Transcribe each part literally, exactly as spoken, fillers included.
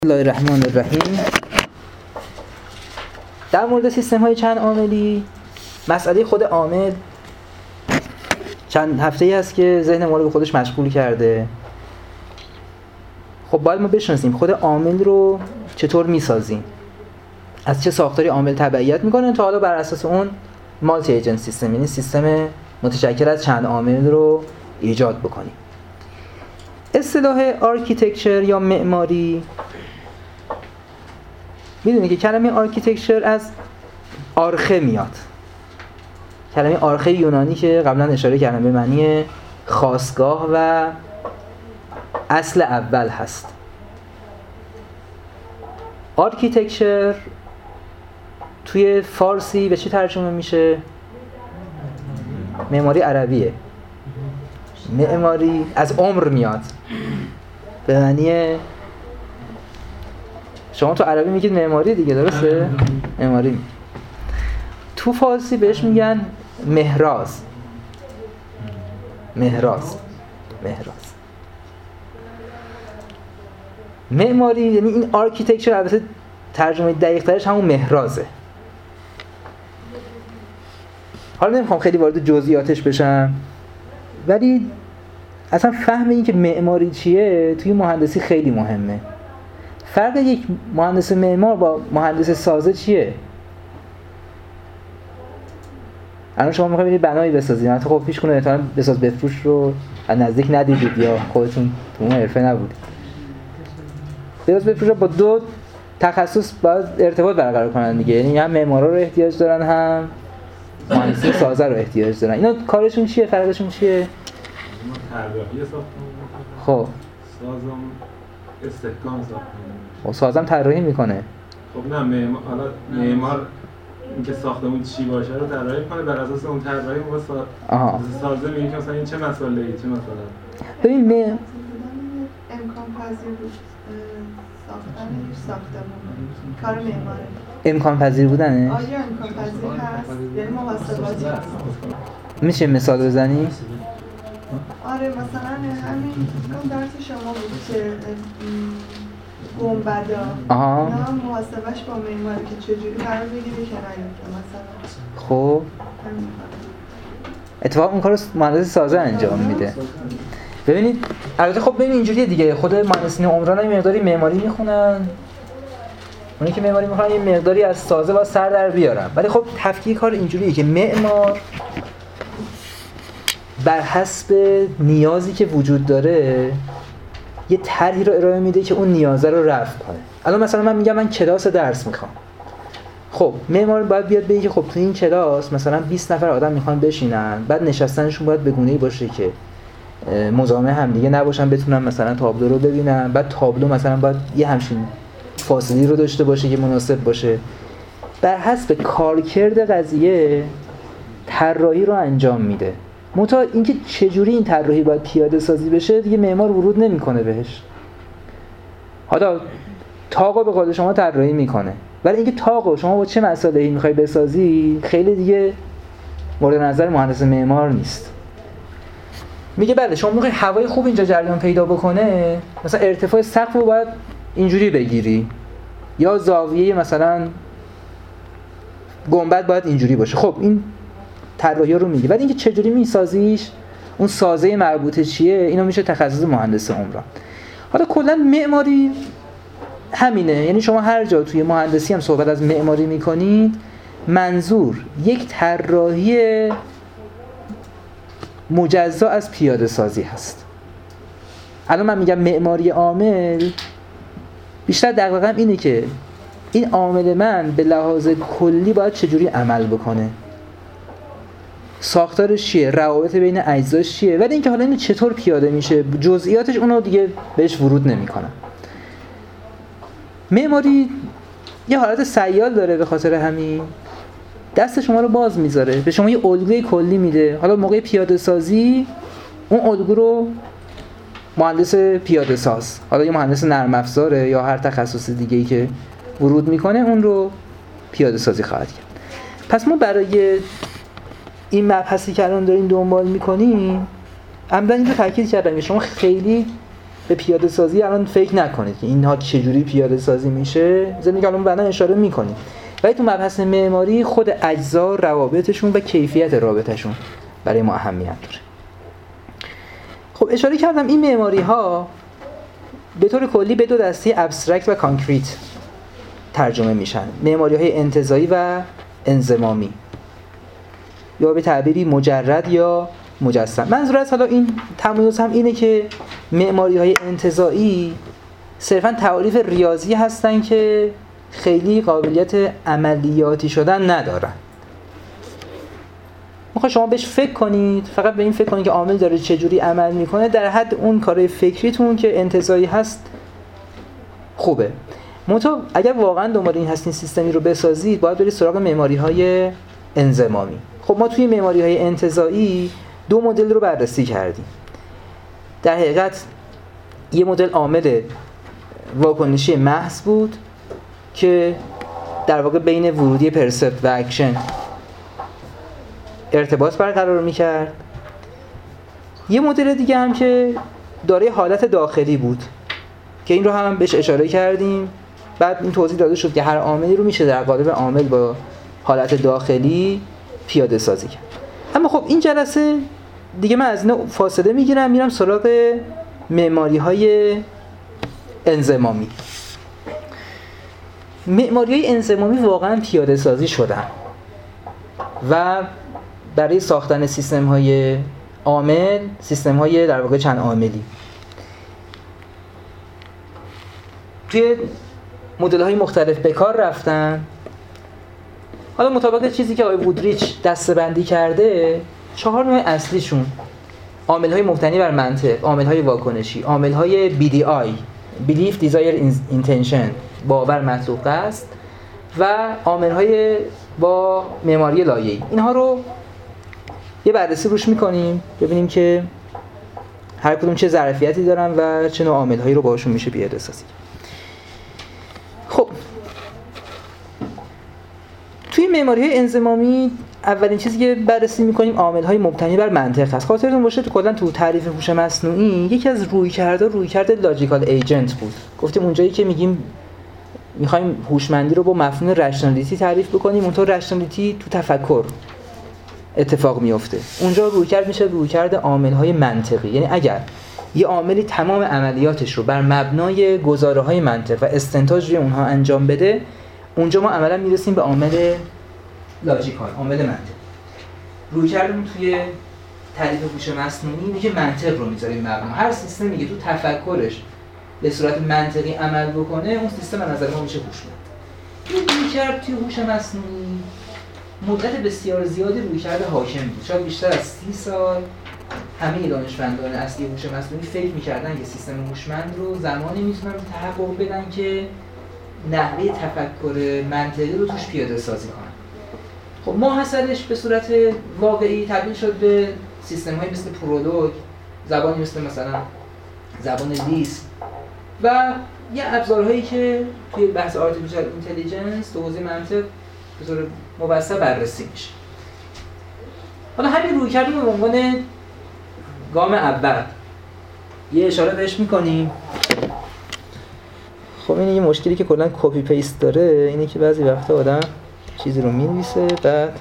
بسم الله الرحمن الرحیم. در مورد سیستم های چند عاملی، مسئله خود عامل چند هفته‌ای هست که ذهن ما رو به خودش مشغول کرده. خب باید ما بشناسیم خود عامل رو چطور میسازیم، از چه ساختاری عامل تبعیت میکنه تا حالا بر اساس اون مالتی ایجنت سیستم، یعنی سیستم متشکل از چند عامل رو ایجاد بکنیم. اصطلاح آرکیتکچر یا معماری، میدونی که کلمه آرکیتکچر از آرخه میاد، کلمه آرخه یونانی که قبلا اشاره کردم به معنی خاستگاه و اصل اول هست. آرکیتکچر توی فارسی به چی ترجمه میشه؟ معماری عربیه. معماری از عمر میاد، به معنی شما تو عربی میگید معماری دیگه، درسته؟ معماری. تو فارسی بهش میگن مهراز. مهراز مهراز معماری یعنی این آرکیتکچر، البته ترجمه دقیق ترش همون مهرازه. حالا نمیخوام خیلی وارد جزئیاتش بشم، ولی اصلا فهم این که معماری چیه توی مهندسی خیلی مهمه. فرق یک مهندس معمار با مهندس سازه چیه؟ الان شما میخواید یه بنایی بسازید، البته خب پیش کنه احتمالاً بساز بفروش رو از نزدیک ندیدید یا خودتون تو اون حرفه نبودید. بساز بفروش با دو تخصص باید ارتباط برقرار کنن دیگه، یعنی هم معمارا رو احتیاج دارن هم مهندسی سازه رو احتیاج دارن. اینا کارشون چیه؟ فرقشون چیه؟ طراحی ساختمان. خب سازم استحکام ساختمان. خب سازم طراحی میکنه. خب نه معمار، حالا معمار اینکه ساختمون چی باشه رو طراحی میکنه، بر اساس اون طراحی ما سا... آها. سازه میگه که مثلا این چه مسئله‌ای، چه مثلا ببین م... امکان پذیر بود ساختن ساختمون کار معماره. امکان پذیر بودنه؟ آیا امکان پذیر هست؟ یعنی محاسباتی هست؟ میشه مثال بزنی؟ آره مثلا همین کم درس شما بود که گنبدا آها. اینا محاسبش با معماری که چجوری قرار بگیره که نیفته مثلا. خب اتفاق اون کارو مهندس سازه انجام میده. ببینید البته خب ببین اینجوریه دیگه، خود مهندسین عمران یه مقداری معماری میخونن، اونی که معماری میخونن یه مقداری از سازه با سر در بیارن، ولی خب تفکیک کار اینجوریه که معمار بر حسب نیازی که وجود داره یه طرحی رو ارائه میده که اون نیازه رو رفع کنه. الان مثلا من میگم من کلاس درس میخوام، خب معمار باید بیاد بگه که خب تو این کلاس مثلا بیست نفر آدم میخوان بشینن، بعد نشستنشون باید به گونه‌ای باشه که مزاحم هم دیگه نباشن، بتونن مثلا تابلو رو ببینن، بعد تابلو مثلا باید یه همچین فاصله رو داشته باشه که مناسب باشه. بر حسب کارکرد قضیه طراحی رو انجام میده. منتها اینکه چجوری این طراحی باید پیاده سازی بشه دیگه معمار ورود نمیکنه بهش. حالا طاقو به قول شما طراحی میکنه، ولی اینکه طاقو شما با چه مسائلی میخوای بسازی خیلی دیگه مورد نظر مهندس معمار نیست. میگه بله شما میخوای هوای خوب اینجا جریان پیدا بکنه، مثلا ارتفاع سقف رو باید اینجوری بگیری، یا زاویه مثلا گنبد باید اینجوری باشه. خب این طراحی رو میگه، ولی اینکه چجوری میسازیش، اون سازه مربوطه چیه، اینو میشه تخصص مهندس عمران. حالا کلا معماری همینه، یعنی شما هر جا توی مهندسی هم صحبت از معماری میکنید منظور یک طراحی مجزا از پیاده سازی هست. الان من میگم معماری عامل، بیشتر دقیقاً اینه که این عامل من به لحاظ کلی باید چجوری عمل بکنه، ساختارش چیه، روابط بین اجزاش چیه، ولی اینکه حالا اینو چطور پیاده میشه جزئیاتش اونو دیگه بهش ورود نمیکنم. معماری یه حالت سیال داره، به خاطر همین دست شما رو باز میذاره، به شما یه الگوی کلی میده. حالا موقع پیاده سازی اون الگو رو مهندس پیاده ساز، حالا یه مهندس نرم افزاره یا هر تخصص دیگه‌ای که ورود میکنه اون رو پیاده سازی خواهد کرد. پس ما برای این مبحثی که الان داریم دنبال میکنیم عمدن این رو تاکید کردم که شما خیلی به پیاده سازی الان فکر نکنید که اینها چجوری پیاده سازی میشه، زمین که الان بعدا اشاره میکنیم، ولی تو مبحث معماری خود اجزا، روابطشون و کیفیت رابطشون برای ما اهمیت داره. خب اشاره کردم این معماری ها به طور کلی به دو دسته ابسترکت و کانکریت ترجمه میشن، معماری های انتزاعی و انضمامی، یا به تعبیری مجرد یا مجسم. منظور از حالا این تمایز هم اینه که معماری های انتزاعی صرفاً تعاریف ریاضی هستن که خیلی قابلیت عملیاتی شدن ندارن. میخوام شما بهش فکر کنید، فقط به این فکر کنید که عامل داره چجوری عمل میکنه، در حد اون کارهای فکریتون که انتزاعی هست خوبه. منتها اگر واقعا دنبال این هستین سیستمی رو بسازید، باید برید سراغ معماری های انضمامی. خب ما توی معماری های انتزاعی دو مدل رو بررسی کردیم. در حقیقت یه مدل عامل واکنشی محض بود که در واقع بین ورودی پرسپت و اکشن ارتباط برقرار میکرد. یه مدل دیگه هم که دارای حالت داخلی بود که این رو هم بهش اشاره کردیم. بعد این توضیح داده شد که هر عاملی رو میشه در قالب عامل با حالت داخلی پیاده سازی کرد. اما خب این جلسه دیگه من از این فاصله میگیرم، میرم سراغ معماری های انضمامی. معماری های انضمامی واقعا پیاده سازی شدن و برای ساختن سیستم های عامل، سیستم های در واقع چند عاملی، توی مدل های مختلف به کار رفتن. حالا مطابق چیزی که آقای وودریچ دسته‌بندی کرده، چهار نوع اصلیشون عامل های مبتنی بر منطق، عامل های واکنشی، عامل های بی دی آی Belief, Desire, Intention باور، مطلوب، قصد، و عامل های با معماری لایه‌ای. اینها رو یه بررسی روش میکنیم ببینیم که هر کدوم چه ظرفیتی دارن و چه نوع عامل هایی رو باشون میشه پیاده سازی. خب توی معماری های انضمامی اولین چیزی که بررسی میکنیم عامل های مبتنی بر منطق هست. خاطرتون باشه تو کلا تو تعریف هوش مصنوعی یکی از رویکردها رویکرد لاجیکال ایجنت بود. گفتیم اونجایی که میگیم میخوایم هوشمندی رو با مفهوم رشنالیتی تعریف بکنیم، اون تو رشنالیتی تو تفکر اتفاق میفته. اونجا رویکرد میشه رویکرد عامل های منطقی، یعنی اگر یه عاملی تمام عملیاتش رو بر مبنای گزاره‌های منطق و استنتاج روی اونها انجام بده، اونجا ما عملا میرسیم به عامل لاجیکال، عامل منطق. رویکردمون توی تعریف هوش مصنوعی میگه منطق رو میذاریم مبنا. هر سیستمی که تو تفکرش به صورت منطقی عمل بکنه، اون سیستم از نظر ما میشه هوشمند. این رویکرد توی هوش مصنوعی مدت بسیار زیادی رویکرد حاکم بود. شاید بیشتر از سی سال همه دانشمندان اصلی هوش مصنوعی فکر می‌کردن که سیستم هوشمند رو زمانی میتونن تحقق بدن که نحوه تفکر منطقی رو توش پیاده سازی کنن. خب ماحصلش به صورت واقعی تبدیل شد به سیستم‌های مثل پرولوگ، زبانی مثل مثلا زبان لیسپ و یه ابزارهایی که توی بحث آرتفیشال اینتلیجنس تو حوزه منطق به طور موسع بررسی میشه. حالا همین رویکرد رو به عنوان گام اول یه اشاره بهش میکنیم. خب این یه مشکلی که کلا کپی پیست داره اینه که بعضی وقتا آدم چیزی رو مینویسه بعد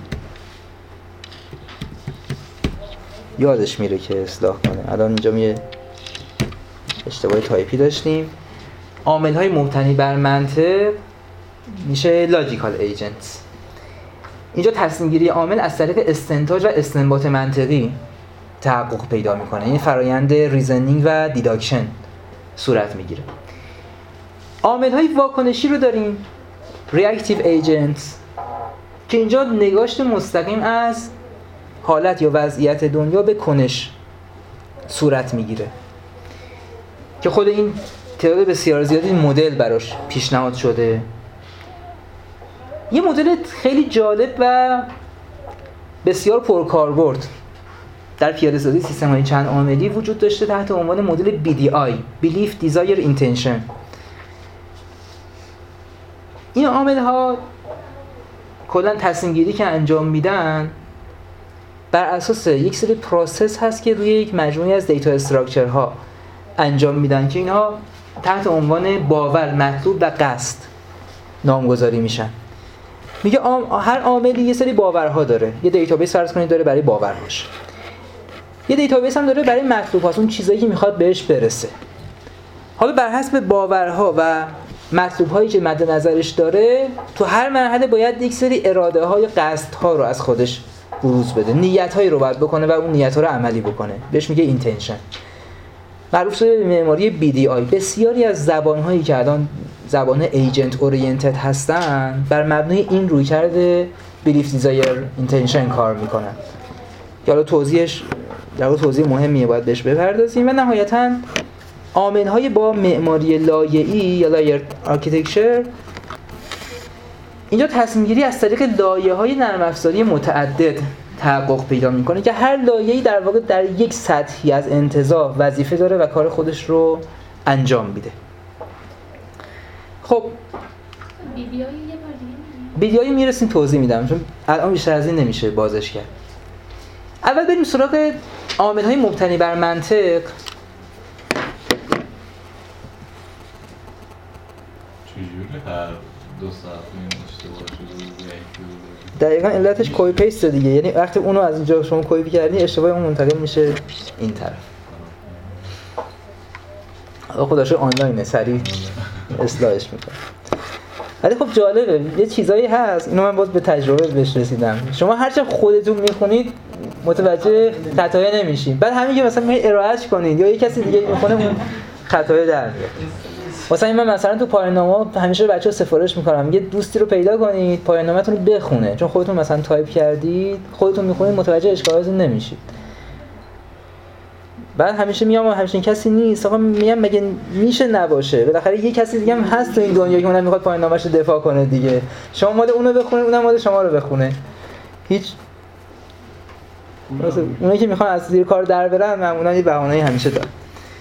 یادش میره که اصلاح کنه. الان اینجا یه اشتباه تایپی داشتیم. عامل‌های مبتنی بر منطق میشه لاجیکال ایجنتس. اینجا تصمیم گیری عامل از طریق استنتاج و استنباط منطقی تحقق پیدا میکنه. این فرایند ریزنینگ و دیداکشن صورت میگیره. عامل‌های واکنشی رو داریم، ریاکتیو ایجنتس، که اینجا نگاشت مستقیم از حالت یا وضعیت دنیا به کنش صورت میگیره که خود این تعداد بسیار زیادی مدل براش پیشنهاد شده. یه مدل خیلی جالب و بسیار پرکاربرد در پیاده‌سازی سیستم‌های چند عاملی وجود داشته تحت عنوان مدل بی دی آی Belief, Desire, Intention. این عامل‌ها کلاً تصمیم گیری که انجام میدن بر اساس یک سری پروسس هست که روی یک مجموعه از دیتا استراکچرها انجام میدن که اینها تحت عنوان باور، مطلوب و قصد نامگذاری میشن. میگه آم، هر عاملی یه سری باورها داره. یه دیتابیس فرض کنید داره برای باورهاش. یه دیتابیس هم داره برای مطلوب‌هاش، اون چیزایی که میخواد بهش برسه. حالا بر حسب باورها و مطلوب‌هایی که مد نظرش داره، تو هر مرحله باید یک سری اراده‌ها یا قصدها رو از خودش بروز بده. نیت‌هایی رو باید بکنه و اون نیت‌ها رو عملی بکنه. بهش میگه اینتنشن. معروف شده به معماری بی دی آی. بسیاری از زبان‌هایی که الان زبان ایجنت اورینتد هستن بر مبنای این رویکرد بیلیف دیزایر اینتنشن کار میکنن. که حالا توضیحش در واقع توضیح مهمیه، باید بهش بپردازیم. و نهایتاً عامل‌های با معماری لایه‌ای یا لایر آرکیتکچر، اینجا تصمیم گیری از طریق لایه‌های نرم افزاری متعدد تحقق پیدا میکنه که هر لایه‌ای در واقع در یک سطحی از انتزاع وظیفه داره و کار خودش رو انجام میده. خب ویدیوی یه بار دیگه ویدیویی میرسیم توضیح میدم چون الان بیشتر از این نمیشه بازش کرد. اول بریم سراغ عامل‌های مبتنی بر منطق. چجوری هر دو ساعت این اشتباه شده بود یک دقیقاً علتش کپی پیست دیگه، یعنی وقتی اونو از اینجا شما کپی کردی اشتباه اون منتقل میشه این طرف. آقا خداشه آنلاینه سریع اصلاحش میکنه. ولی خب جالبه یه چیزایی هست، اینو من باز به تجربه بهش رسیدم. شما هرچه خودتون میخونید متوجه خطایی نمیشین، بعد همین که مثلا میگه ارائهش کنید یا یه کسی دیگه میخونه اون خطای در میاد. مثلا من مثلا تو پایان‌نامه همیشه بچه‌ها سفارش میکنم یه دوستی رو پیدا کنید پایان‌نامه‌تون رو بخونه، چون خودتون مثلا تایپ کردید خودتون میخونید متوجه اشکالاتون نمیشید. بعد همیشه میام همیشه این کسی نیست، آقا میگم مگه میشه نباشه، بالاخره یه کسی دیگه هم هست تو این دنیا که اونم میخواد پایان‌نامه‌اش رو دفاع کنه دیگه. شما مال اونو بخونید اونم مال شما رو بخونه. هیچ مثلا اونایی که میخوان از زیر کار در برن معمولا یه بهانه‌ای همیشه دارن.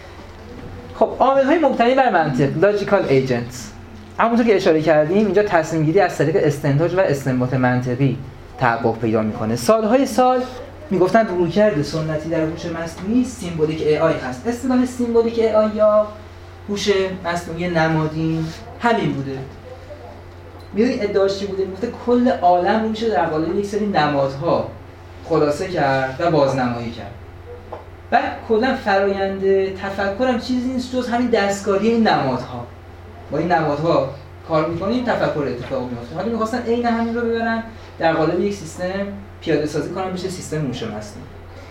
خب عامل‌های مبتنی بر منطق لوجیکال ایجنتس، همونطور که اشاره کردیم اینجا تصمیم گیری از طریق استنتاج و استنباط منطقی تحقق پیدا میکنه. سالهای سال میگفتن رویکرد سنتی در هوش مصنوعی سیمبولیک ای آی هست. اصطلاح سیمبولیک ای آی یا هوش مصنوعی نمادین همین بوده. میدونی ادعاش چی بوده؟ میگفته کل عالم رو میشه در قالب یک سری نمادها خلاصه کرد و بازنمایی کرد. بعد کلا فرایند تفکرم چیزی نیست جز همین دستکاری این نمادها. با این نمادها کار میکنیم تفکر اتفاق میفته. حالا میخواستن عین همین رو ببرن در قالب یک سیستم پیاده سازی کنن بشه سیستم هوش مصنوعی.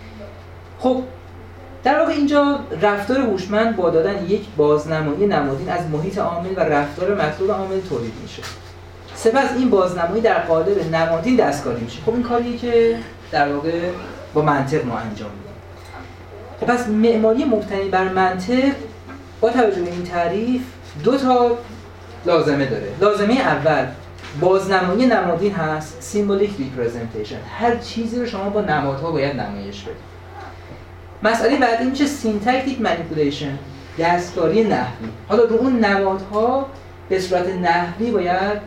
خب در واقع اینجا رفتار هوشمند با دادن یک بازنمایی نمادین از محیط عامل و رفتار مطلوب عامل تولید میشه. سپس این بازنمایی در قالب نمادین دستکاری میشه. خب این کاریه که در واقع با منطق ما انجام میدیم. خب پس معماری مبتنی بر منطق با توجه به این تعریف دو تا لازمه داره. لازمه اول بازنمایی نمادین هست، سیمبولیک ریپرزنتیشن. هر چیزی رو شما با نمادها باید نمایش بدید. مسئله بعدی میشه سینتاکتیک مانیپولیشن، دستکاری نحوی. حالا رو اون نمادها به صورت نحوی باید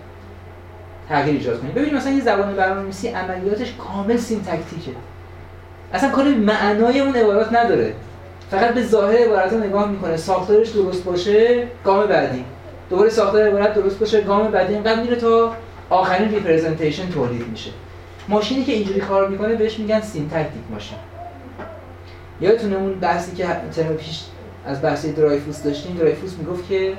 تغییر ایجاد کنید. ببینید مثلا یه زبان برنامه‌نویسی عملیاتش کامل سینتاکتیکه. اصلا کاری معنای اون عبارات نداره. فقط به ظاهر عبارات نگاه میکنه، ساختارش درست باشه، گام بعدی. دوباره ساختار عبارت درست باشه، گام بعدی اینقدر میره تا آخرین ریپرزنتیشن تولید میشه. ماشینی که اینجوری کار میکنه بهش میگن سینتاکتیک ماشین. یادتونه اون بحثی که ترم پیش از بحث درایفوس داشتیم، درایفوس میگفت که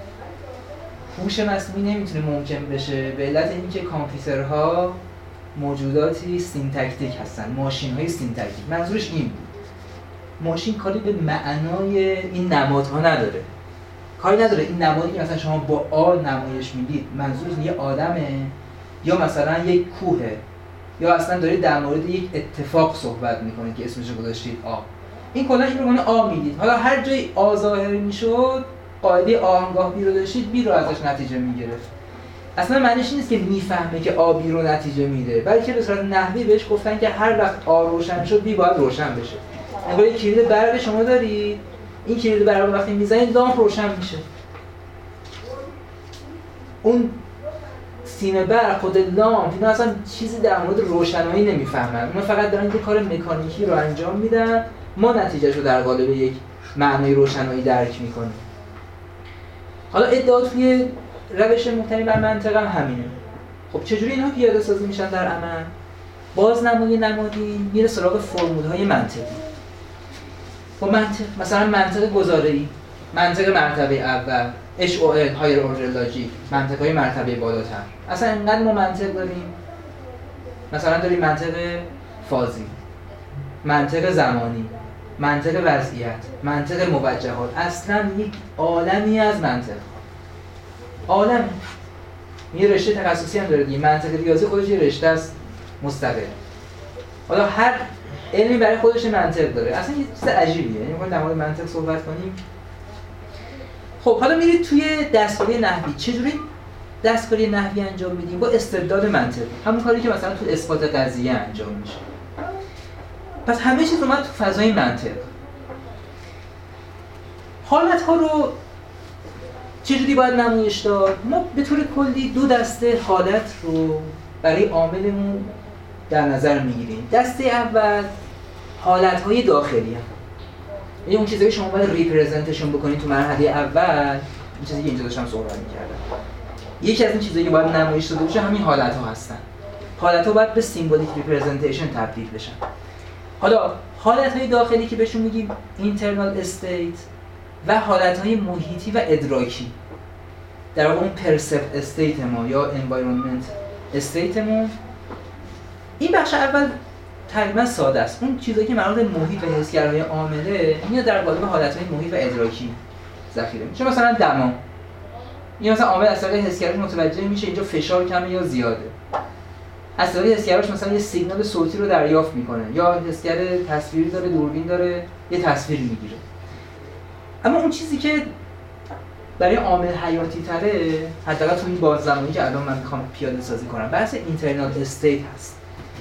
هوش مصنوعی نمیتونه ممکن بشه به علت اینکه کامپیوترها موجوداتی سینتاکتیک هستن، ماشین‌های سینتاکتیک. منظورش این بود. ماشین کاری به معنای این نمادها نداره. کاری نداره این نمادی که مثلا شما با آ نمایش میدید منظورتون یه آدمه یا مثلا یک کوهه یا اصلا دارید در مورد یک اتفاق صحبت میکنید که اسمش رو گذاشتید آ. این کلا این رو معنی آ میدید. حالا هر جای آ ظاهر میشد قاعده آهنگاه بی رو داشتید بی رو ازش نتیجه میگرفت. اصلا معنیش نیست که میفهمه که آ بی رو نتیجه میده، بلکه به صورت نحوی بهش گفتن که هر وقت آ روشن شد بی باید روشن بشه. انگار یک کلید برق شما دارید، این کلید برق وقتی میزنید لامپ روشن میشه. اون سیم برق خود لامپ اینا اصلا چیزی در مورد روشنایی نمیفهمن. اونا فقط دارن یه کار مکانیکی رو انجام میدن، ما نتیجهشو در قالب یک معنای روشنایی درک میکنه. حالا ادعا توی روش مبتنی بر منطق هم همینه. خب چجوری اینها پیاده سازی میشن در عمل؟ بازنمایی نمادین میره سراغ فرمول‌های منطقی. با منطق مثلا منطق گزاره‌ای، منطق مرتبه اول، اچ او ال هایر اوردر لاجیک، منطق‌های مرتبه بالاتر. اصلا اینقدر ما منطق داریم. مثلا داریم منطق فازی، منطق زمانی، منطق وضعیت، منطق موجهات. اصلا یک عالمی از منطق. عالم یه رشته تخصصی هم داره دیگه. منطق ریاضی خودش یه رشته است مستقل. حالا هر علمی برای خودش منطق داره. اصلا یه چیز عجیبیه. یعنی می‌خوایم در مورد منطق صحبت کنیم. خب حالا میرید توی دستکاری نحوی. چجوری دستکاری نحوی انجام میدیم؟ با استدلال منطقی. همون کاری که مثلا تو اثبات قضیه انجام میشه. پس همه چیز اومد تو فضای منطق. حالت‌ها رو چجوری باید نمایش داد؟ ما به طور کلی دو دسته حالت رو برای عاملمون در نظر میگیریم. دسته اول حالت‌های داخلی هم. یعنی اون چیزی که شما باید ریپرزنتشون بکنید تو مرحله اول، این چیزی که اینجا داشتم صحبت می‌کردم. یکی از این چیزایی که باید نمایش داده بشه همین حالت‌ها هستن. حالت‌ها باید به سیمبولیک ریپرزنتیشن تبدیل بشن. حالا حالت‌های داخلی که بهشون میگیم اینترنال استیت و حالت‌های محیطی و ادراکی، در واقع اون پرسپت استیت ما یا انوایرنمنت استیتمون. این بخش اول تقریبا ساده است. اون چیزایی که مربوط به محیط و حسگرهای عامله میاد در قالب حالت‌های محیط و ادراکی ذخیره میشه. مثلا دما، این مثلا عامل از طریق حسگرش متوجه میشه اینجا فشار کمه یا زیاده. از طریق حسگرش مثلا یه سیگنال صوتی رو دریافت میکنه، یا حسگر تصویری داره، دوربین داره، یه تصویر میگیره. اما اون چیزی که برای عامل حیاتی تره، حداقل توی این باززمانی که الان من میخوام پیاده سازی کنم، بحث اینترنال استیت هست.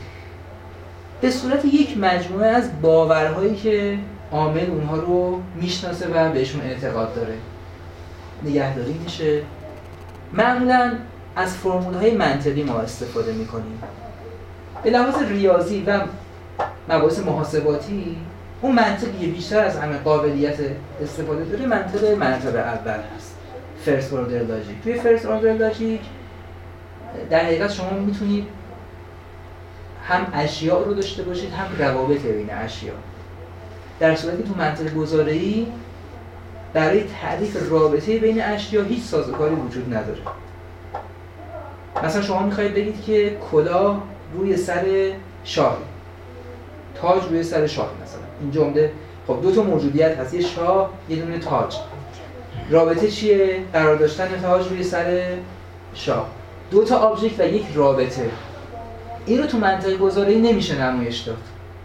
به صورت یک مجموعه از باورهایی که عامل اونها رو میشناسه و بهشون اعتقاد داره نگهداری میشه. معمولاً از فرمول‌های منطقی ما استفاده می‌کنیم. به لحاظ ریاضی و مباحث محاسباتی اون منطقی بیشتر از همه قابلیت استفاده داره منطق مرتبه اول هست، فرست اوردر لاجیک. توی فرست اوردر لاجیک در حقیقت شما میتونید هم اشیاء رو داشته باشید هم روابط بین اشیاء، در صورتی که تو منطق گزاره‌ای برای تعریف رابطه بین اشیاء هیچ سازوکاری وجود نداره. مثلا شما میخواید بگید که کلاه روی سر شاه، تاج روی سر شاه مثلا. این جمله خب دو تا موجودیت هست، یه شاه یه دونه تاج. رابطه چیه؟ قرار داشتن تاج روی سر شاه. دو تا آبجکت و یک رابطه. این رو تو منطق گزاره‌ای نمیشه نمایش داد.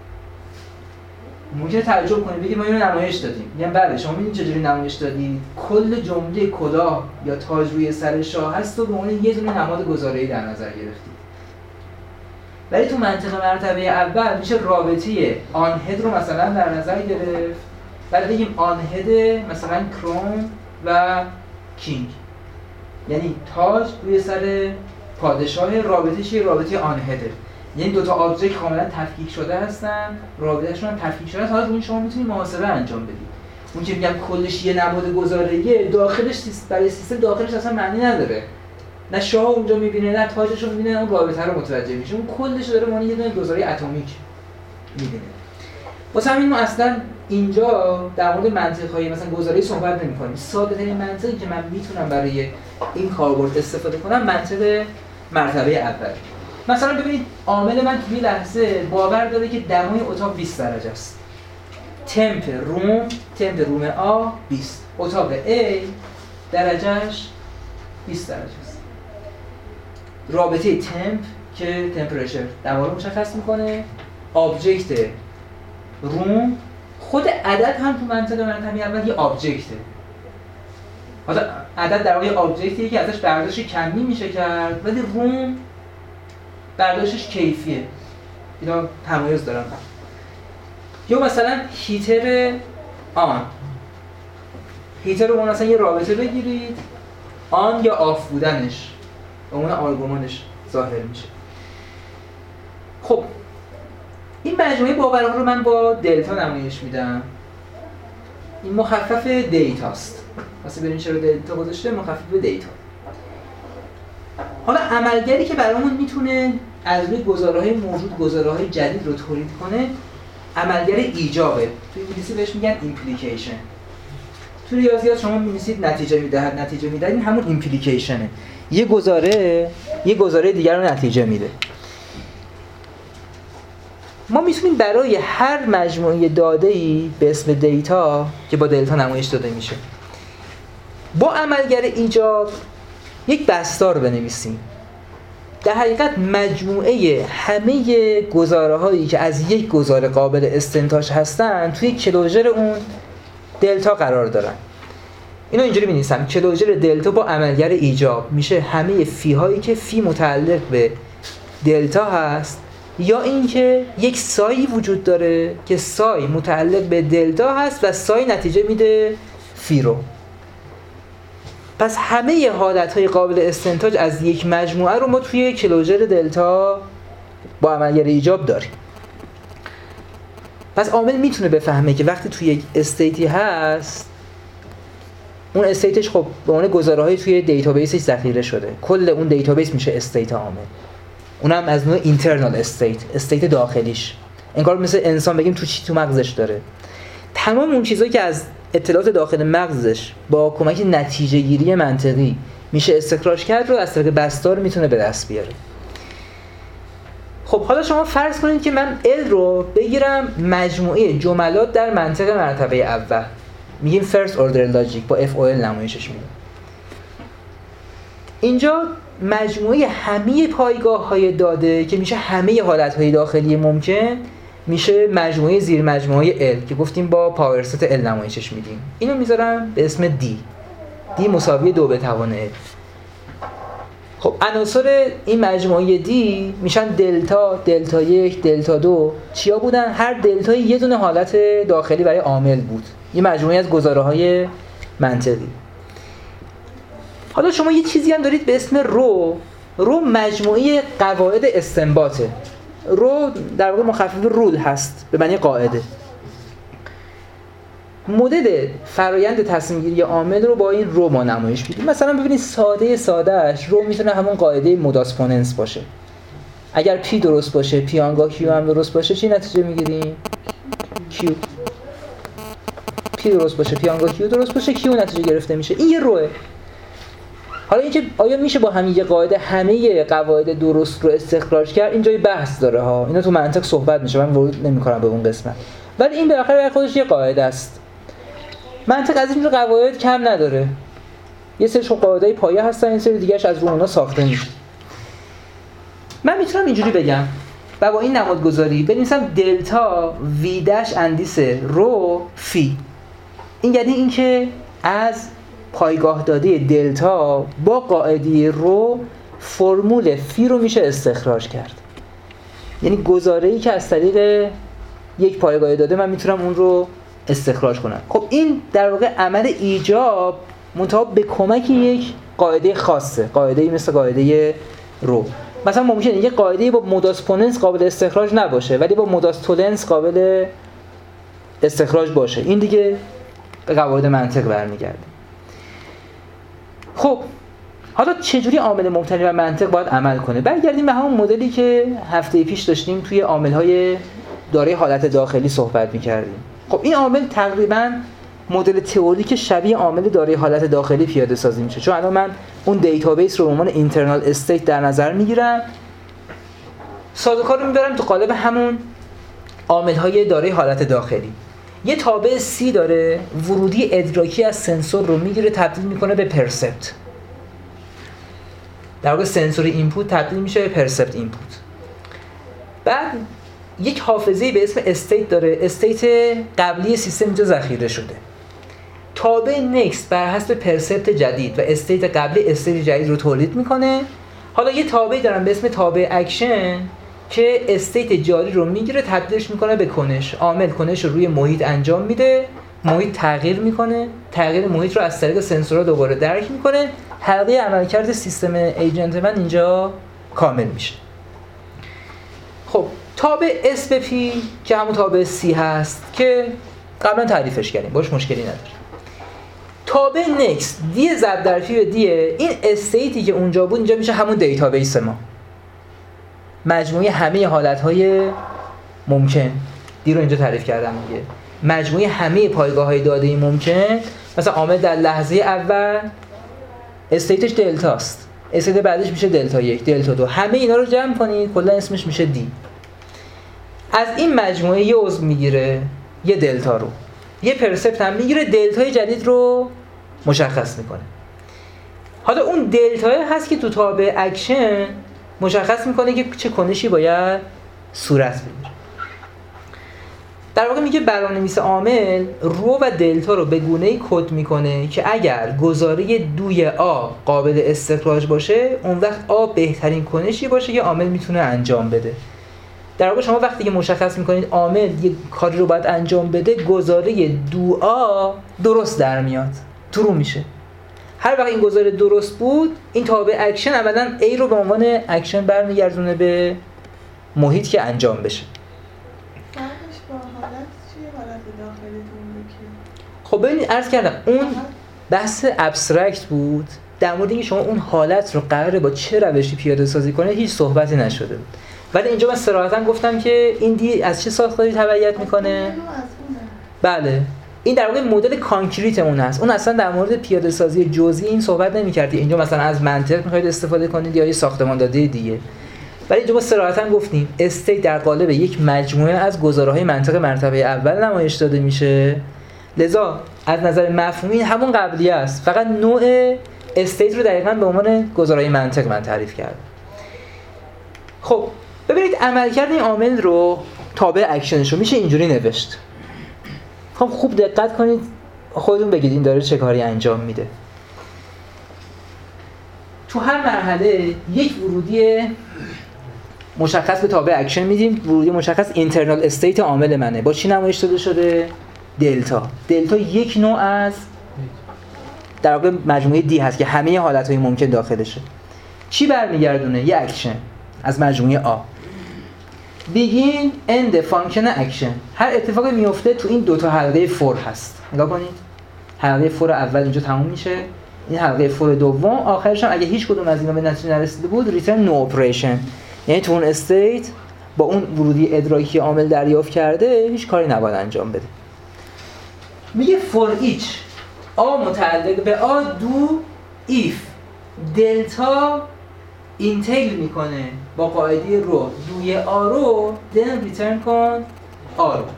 ممکنه تعجب کنید بگید ما اینو نمایش دادیم. میگم بله، شما میدونید چجوری نمایش دادید؟ کل جمله کلاه یا تاج روی سر شاه هست و به عنوان یه دونه نماد گزاره‌ای در نظر گرفتید. ولی تو منطق مرتبه اول میشه رابطه آن هد رو مثلا در نظر گرفت. بعد بگیم آن هد مثلا کروم و کینگ، یعنی تاج روی سر پادشاه. رابطه چیه؟ رابطه آن هده. یعنی دو تا آبجکت کاملا تفکیک شده هستن، رابطه‌شون هم تفکیک شده است. حالا روی شما میتونید محاسبه انجام بدید. اون که میگم کلش یه نماد گزاره‌ایه، داخلش برای سیستم داخلش اصلا معنی نداره. نه شاه اونجا میبینه نه تاجش رو میبینه، اون رابطه رو متوجه میشه. اون کلش داره معنی یه دونه گزاره اتمیک میبینه. واسه همین ما اصلا اینجا در مورد منطق‌های مثلا گزاره‌ای صحبت نمی‌کنیم. ساده‌ترین منطقی که من میتونم برای این کاربرد استفاده کنم منطق مرتبه اول. مثلا ببینید عامل من توی لحظه باور داره که دمای اتاق بیست درجه است. تمپ روم، تمپ روم آ بیست. اتاق A درجهش بیست درجه است. رابطه تمپ که تمپرچر دما رو مشخص میکنه، آبجکت روم، خود عدد هم تو منطق مرتبه اول یه آبجکته. حالا عدد در واقع آبجکتیه که ازش برداشت کمی میشه کرد، ولی روم برداشتش کیفیه. اینا تمایز دارن. یا مثلا هیتر آن، هیتر رو مثلا یه رابطه بگیرید، آن یا آف بودنش به عنوان آرگومانش ظاهر میشه. خب این مجموعه باورها رو من با دلتا نمایش میدم. این مخفف دیتاست. واسه ببینید چرا دیتا گذاشته، مخفف دیتا. حالا عملگری که برامون میتونه از روی گزاره‌های موجود گزاره‌های جدید رو تولید کنه، عملگر ایجابه. توی انگلیسی بهش میگن ایمپلیکیشن. توی ریاضیات شما می‌نویسید نتیجه میدهد، نتیجه میدهد، این همون ایمپلیکیشنه. یه گزاره یه گزاره دیگر رو نتیجه میده. ما میتونیم برای هر مجموعه داده‌ای به اسم دیتا که با دلتا نمایش داده میشه، با عملگر ایجاب یک بستار بنویسیم. در حقیقت مجموعه همه گزاره‌هایی که از یک گزاره قابل استنتاج هستن توی کلوزر اون دلتا قرار دارن. اینو اینجوری می‌نویسم: کلوزر دلتا با عملگر ایجاب میشه همه فی هایی که فی متعلق به دلتا هست، یا اینکه یک سایی وجود داره که سای متعلق به دلتا هست و سای نتیجه میده فی رو. پس همه حالتهای قابل استنتاج از یک مجموعه رو ما توی کلوزر دلتا با عملگر ایجاب داریم. پس عامل میتونه بفهمه که وقتی توی یک استیتی هست، اون استیتش خب به عنوان گزاره‌های توی دیتابیسش ذخیره شده. کل اون دیتابیس میشه استیت عامل. اونم از نوع اینترنال استیت، استیت داخلیش. انگار مثل انسان بگیم تو چی تو مغزش داره. تمام اون چیزایی که از اطلاعات داخل مغزش با کمک نتیجه گیری منطقی میشه استخراج کرد رو از طریق بستار میتونه به دست بیاره. خب حالا شما فرض کنید که من L رو بگیرم مجموعه جملات در منطق مرتبه اول، میگیم first order logic، با اف او ال نمایشش میدیم. اینجا مجموعه همه پایگاه‌های داده که میشه همه حالت‌های داخلی ممکن، میشه مجموعه زیر مجموعه L که گفتیم با پاور ست L نمایشش میدیم. اینو میذارم به اسم D. D مساوی دو به توان L. خب عناصر این مجموعه D میشن دلتا، دلتا یک، دلتا دو. چیا بودن؟ هر دلتایی یه دونه حالت داخلی برای عامل بود. یه مجموعه از گزاره‌های منطقی. حالا شما یه چیزی هم دارید به اسم رو. رو مجموعه قواعد استنباطه. رو در واقع مخفف رول هست به معنی قاعده. مدل فرایند تصمیم گیری عامل رو با این رو ما نمایش میدیم. مثلا ببینید ساده سادهش رو میتونه همون قاعده موداسپوننس باشه. اگر پی درست باشه، پی آنگاه کیو هم درست باشه، چی نتیجه میگیریم؟ کیو. پی درست باشه، پی آنگاه کیو درست باشه، کیو نتیجه گرفته میشه. این یه روه. حالا اینکه آیا میشه با همین یه قاعده همه قواعد درست رو استخراج کرد، اینجا یه بحث داره ها. اینا تو منطق صحبت میشه، من ورود نمی‌کنم به اون قسمت. ولی این بالاخره برای خودش یه قاعده است. منطق از این قواعد کم نداره. یه سریش قاعده‌ای پایه هستن، این سری دیگه‌اش از رو اونها ساخته میشه. من میتونم اینجوری بگم و با این نمادگذاری بنویسم دلتا وی داش اندیس رو فی. این یعنی اینکه از پایگاه داده دلتا با قاعده رو فرمول فی رو میشه استخراج کرد. یعنی گزاره‌ای که از طریق یک پایگاه داده من میتونم اون رو استخراج کنم. خب این در واقع عمل ایجاب منتها به کمک یک قاعده خاصه، قاعده‌ای مثل قاعده رو. مثلا ممکنه یک قاعده با موداسپوننس قابل استخراج نباشه ولی با موداستولنس قابل استخراج باشه. این دیگه به قواعد منطق برمیگرده. خب حالا چجوری عامل مبتنی بر منطق باید عمل کنه؟ برگردیم به همون مدلی که هفته پیش داشتیم توی عامل‌های دارای حالت داخلی صحبت می‌کردیم. خب این عامل تقریباً مدل تئوریک شبیه عامل دارای حالت داخلی پیاده سازی میشه. چون الان من اون دیتابیس رو به عنوان اینترنال استیت در نظر میگیرم، سازوکار رو میبرم تو قالب همون عامل‌های دارای حالت داخلی. یه تابع سی داره، ورودی ادراکی از سنسور رو میگیره تبدیل میکنه به پرسپت. در واقع سنسور اینپوت تبدیل میشه به پرسپت اینپوت. بعد یک حافظه‌ای به اسم استیت داره، استیت قبلی سیستم اینجا ذخیره شده. تابع نکست بر حسب پرسپت جدید و استیت قبلی استیت جدید رو تولید میکنه. حالا یه تابعی دارم به اسم تابع اکشن که استیت جاری رو میگیره تبدیلش میکنه به کنش. عامل کنش رو روی محیط انجام میده، محیط تغییر میکنه، تغییر محیط رو از طریق سنسورها دوباره درک میکنه، حلقه عملکرد سیستم ایجنت من اینجا کامل میشه. خب تابع اس به پی که همون تابع سی هست که قبلا تعریفش کردیم، باش مشکلی نداره. تابع نکست دی ضرب در فی به دیه، این استیتی که اونجا بود اینجا میشه همون دیتابیس ما، مجموعه همه حالتهای ممکن. دی رو اینجا تعریف کردم دیگه، مجموعه همه پایگاه‌های داده‌ای ممکن. مثلا عامل در لحظه اول استیتش دلتاست، استیت بعدش میشه دلتا یک، دلتا دو، همه اینا رو جمع کنید کلا اسمش میشه دی. از این مجموعه یه عضو میگیره، یه دلتا رو، یه پرسپت هم میگیره، دلتای جدید رو مشخص میکنه. حالا اون دلتای هست که تو تابع اکشن مشخص میکنه که چه کنشی باید صورت بگیره. در واقع میگه برنامه‌نویس عامل رو و دلتا رو به گونه‌ای کد میکنه که اگر گزاره دوی آ قابل استخراج باشه، اون وقت آ بهترین کنشی باشه که عامل میتونه انجام بده. در واقع شما وقتی که مشخص میکنید عامل یک کاری رو باید انجام بده، گزاره دو آ درست در میاد، ترو میشه. هر وقت این گزاره درست بود، این تابع اکشن اولا A رو به عنوان اکشن برمیگردونه به محیط که انجام بشه. خب ببینید عرض کردم اون بحث ابسترکت بود، در مورد اینکه شما اون حالت رو قراره با چه روشی پیاده سازی کنید هیچ صحبتی نشده بود. ولی اینجا من صراحتاً گفتم که این دی از چه ساختاری تبعیت میکنه؟ بله، این در واقع مدل کانکریت اون هست. اون اصلا در مورد پیاده سازی جزئی این صحبت نمی‌کرد. اینجا مثلا از منطق می‌خواید استفاده کنید یا یه ساختمان داده دیگه. ولی اینجا ما صراحتاً گفتیم استیت در قالب یک مجموعه از گزاره‌های منطق مرتبه اول نمایش داده میشه. لذا از نظر مفهومی همون قبلی است، فقط نوع استیت رو دقیقاً به عنوان گزاره‌های منطق من تعریف کردم. خب ببینید عملکرد این عامل رو تابع اکشنش رو میشه اینجوری نوشت. خب خوب دقت کنید، خودتون بگید این داره چه کاری انجام میده. تو هر مرحله یک ورودی مشخص به تابع اکشن میدیم. ورودی مشخص اینترنال استیت عامل منه. با چی نمایش داده شده؟ دلتا. دلتا یک نوع از در واقع مجموعه دی هست که همه حالتهای ممکن داخلشه. چی برمیگردونه؟ یه اکشن از مجموعه آ. begin end function action. هر اتفاقی میفته تو این دو تا حلقه فور هست. نگاه کنید. حلقه فور اول اینجا تموم میشه. این حلقه فور دوم آخرش هم اگه هیچ کدوم از اینا به نتیجه نرسیده بود return no operation. یعنی تو اون استیت با اون ورودی ادراکی عامل دریافت کرده هیچ کاری نباید انجام بده. میگه for each آ متعلق به آ دو if دلتا اینتیل میکنه با قاعده رو دوی آ رو then return کن آ رو.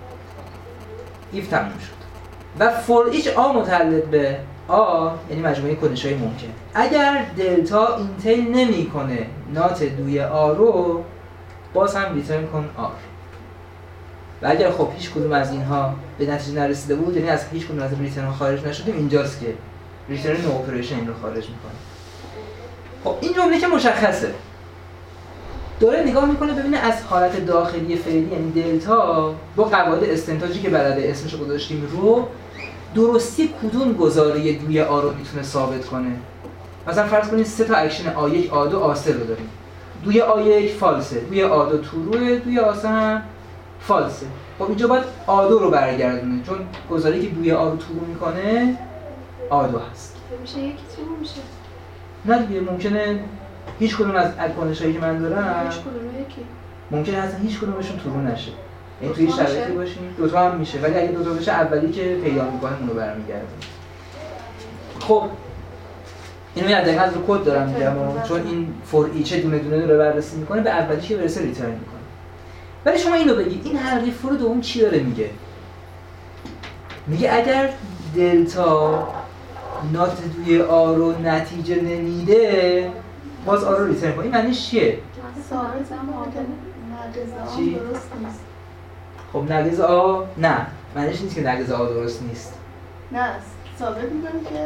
if تموم شد. و for each آ متعلق به آ یعنی مجموعه کنش‌های ممکن. اگر دلتا اینتیل نمیکنه نات دوی آ رو باز هم return کن آ. و اگر خب هیچ کدوم از اینها به نتیجه نرسیده بود، یعنی از هیچ کدوم از ریترن ها خارج نشدیم، اینجاست که ریترن نو اپریشن این رو خارج میکنه. خب این جمله که مشخصه داره نگاه میکنه ببینه از حالت داخلی فعلی یعنی دلتا با قواعد استنتاجی که بلده اسمش رو گذاشتیم رو درستی کدوم گزاره دوی آ رو میتونه ثابت کنه. مثلا فرض کنید سه تا اکشن آ یک آ دو آ سه رو داریم. دوی آ یک فالسه، دوی آ دو تروه، دوی آ سه هم فالسه. خب اینجا باید آ دو رو برگردونه چون گزاره‌ای که دوی آ رو ترو میکنه آ دو هست. میشه یکی ترو میشه. نه دیگه ممکنه هیچ کدوم از کنشایی که من دارم هیچ کدوم یکی ممکنه اصلا هیچ کدومشون ترو نشه. یعنی توی شرایطی باشیم دو تا هم میشه، ولی اگه دو تا بشه اولی که پیدا میکنه اون رو برمیگردونه. خب اینو یاد دقیقاً رو کد دارم میگم چون این فور ایچ دونه دونه رو بررسی میکنه به اولیش که برسه ریترن میکنه. ولی شما اینو بگید این حلقه فور دوم چی داره میگه؟ میگه اگر دلتا نات دوی آ رو نتیجه نمیده باز آ رو ریترن کن. این معنیش چیه؟ ثابت نقض آ چی؟ درست نیست. خب نقض آ نه معنیش نیست که نقض آ درست نیست. نه ثابت میکنه که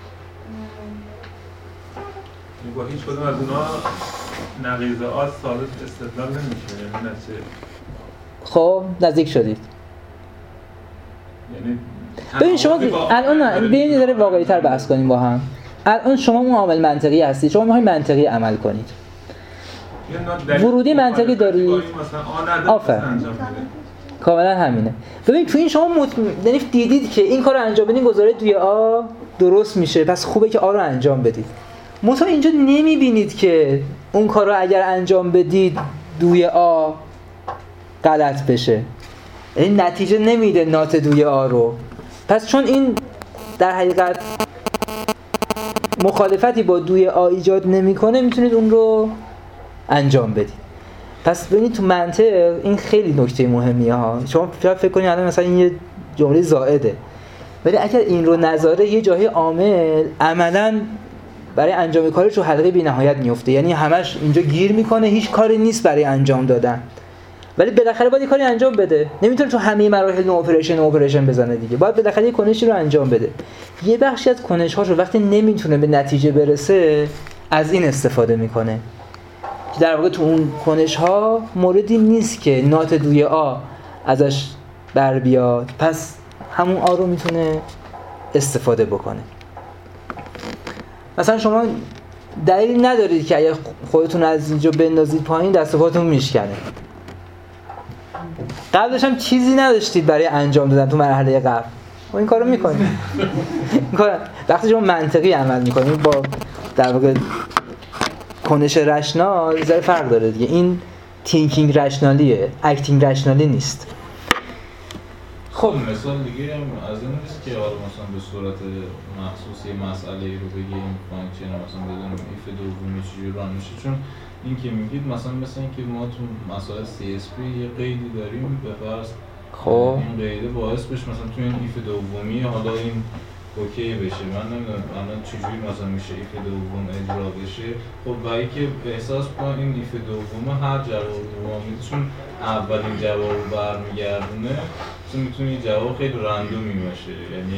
با هیچ کدوم از اونا نقیض آ ثابت استدلال نمیشه. یعنی نتیجه خب نزدیک شدید. یعنی ببین شما الان ببینید داره واقعی تر بحث کنیم با هم. الان شما اون عامل منطقی هستی، شما میخواید منطقی عمل کنید. ورودی منطقی دارید. مثلا آ نداره آفر. کاملا همینه. ببین تو این شما مط... یعنی دیدید که این کارو انجام بدین گزاره دوی آ درست میشه، پس خوبه که آ رو انجام بدید. منتها اینجا نمیبینید که اون کار رو اگر انجام بدید دوی آ غلط بشه، این نتیجه نمیده نات دوی آ رو. پس چون این در حقیقت مخالفتی با دوی آ ایجاد نمیکنه، میتونید اون رو انجام بدید. پس ببینید تو منطق این خیلی نکته مهمیه ها. شما فکر کنید الان مثلا این یه جمله زائده، ولی اگر این رو نذاره یه جای عامل عملاً برای انجام کارش رو حلقه بی‌نهایت میفته، یعنی همش اینجا گیر میکنه، هیچ کاری نیست برای انجام دادن، ولی بالاخره باید یه کاری انجام بده. نمیتونه تو همه مراحل نو اپریشن نو اپریشن بزنه دیگه، باید بالاخره یه کنشی رو انجام بده. یه بخشی از کنش‌هاش رو وقتی نمیتونه به نتیجه برسه از این استفاده میکنه که در واقع تو اون کنش‌ها موردی نیست که نات دوی آ ازش بر بیاد، پس همون آ رو میتونه استفاده بکنه. مثلا شما دلیل ندارید که اگه خودتون از اینجا بندازید پایین دست و پاتون میشکنه. قبلش هم چیزی نداشتید برای انجام دادن تو مرحله قبل، و این کارو میکنید. این کار وقتی شما منطقی عمل میکنید با در واقع کنش رشنال ذره فرق داره دیگه. این تینکینگ رشنالیه، اکتینگ رشنالی نیست. خب مثال دیگه هم از این نیست که حالا مثلا به صورت مخصوص یه مسئله رو بگیم فانکشن مثلا بدونیم ایف دومی چجوری ران میشه، چون این که میگید مثلا مثلا اینکه ما تو مسائل سی اس پی یه قیدی داریم به فرض، خب این قیده باعث بشه مثلا تو این ایف دومی حالا این اوکی بشه. من نمیدونم الان چجوری مثلا میشه ایف دوم اجرا بشه. خب برای که احساس کنم این ایف دوم هر جواب دومی چون اولین جواب رو برمیگردونه، مثلا میتونه این جواب خیلی رندومی باشه، یعنی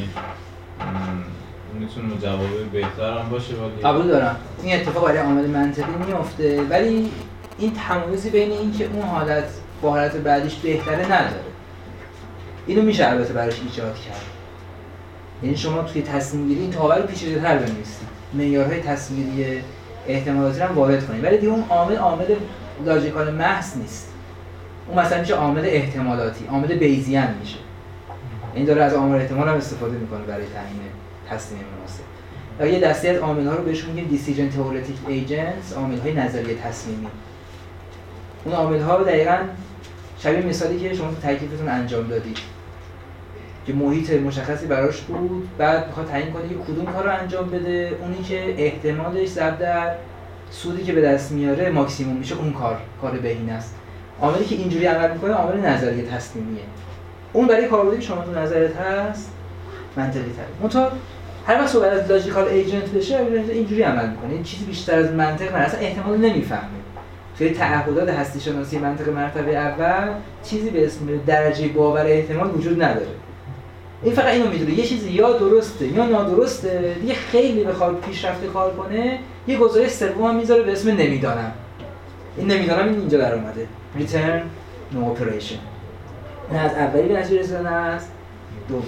میتونه جواب بهتر هم باشه. ولی قبول دارم این اتفاق برای عامل منطقی میفته، ولی این تمایزی بین این که اون حالت با حالت بعدیش بهتره نداره. اینو میشه البته براش ایجاد کرد. یعنی شما توی تصمیم گیری این تابع رو پیچیده‌تر بنویسید، معیارهای تصمیم گیری احتمالاتی رو هم وارد کنید، ولی دیگه اون عامل عامل لاجیکال محض نیست. اون مثلا میشه عامل احتمالاتی، عامل بیزیان میشه. این داره از عامل احتمال هم استفاده میکنه برای تعیین تصمیم مناسب. و یه دسته از عامل‌ها رو بهشون میگیم دیسیژن تئورetiک ایجنتس، عامل‌های نظریه تصمیمی. اون عامل‌ها دقیقاً شبیه مثالی که شما تو تکلیفتون انجام دادید که محیط مشخصی براش بود، بعد میخواد تعیین کنه که کدوم کار رو انجام بده، اونی که احتمالش ضرب در سودی که به دست میاره ماکسیموم میشه، اون کار کار بهینه است. عاملی که اینجوری عمل میکنه عامل نظریه تصمیمیه. اون برای کاربردی شما تو نظرت هست منطقی تره. منتها هر وقت صحبت از لاجیکال ایجنت بشه اینجوری عمل میکنه، این چیزی بیشتر از منطق نه، اصلا احتمال نمیفهمه. توی تعهدات هستی شناسی منطق مرتبه اول چیزی به اسم درجه باور احتمال وجود نداره. این فقط اینو میدونه یه چیزی یا درسته یا نادرسته، دیگه خیلی بخواد پیشرفته کار کنه یه گزاره سوم میذاره به اسم نمیدانم. این نمیدانم این اینجا در اومده return no operation. نه از اولی به نتیجه رسیدن است دومی.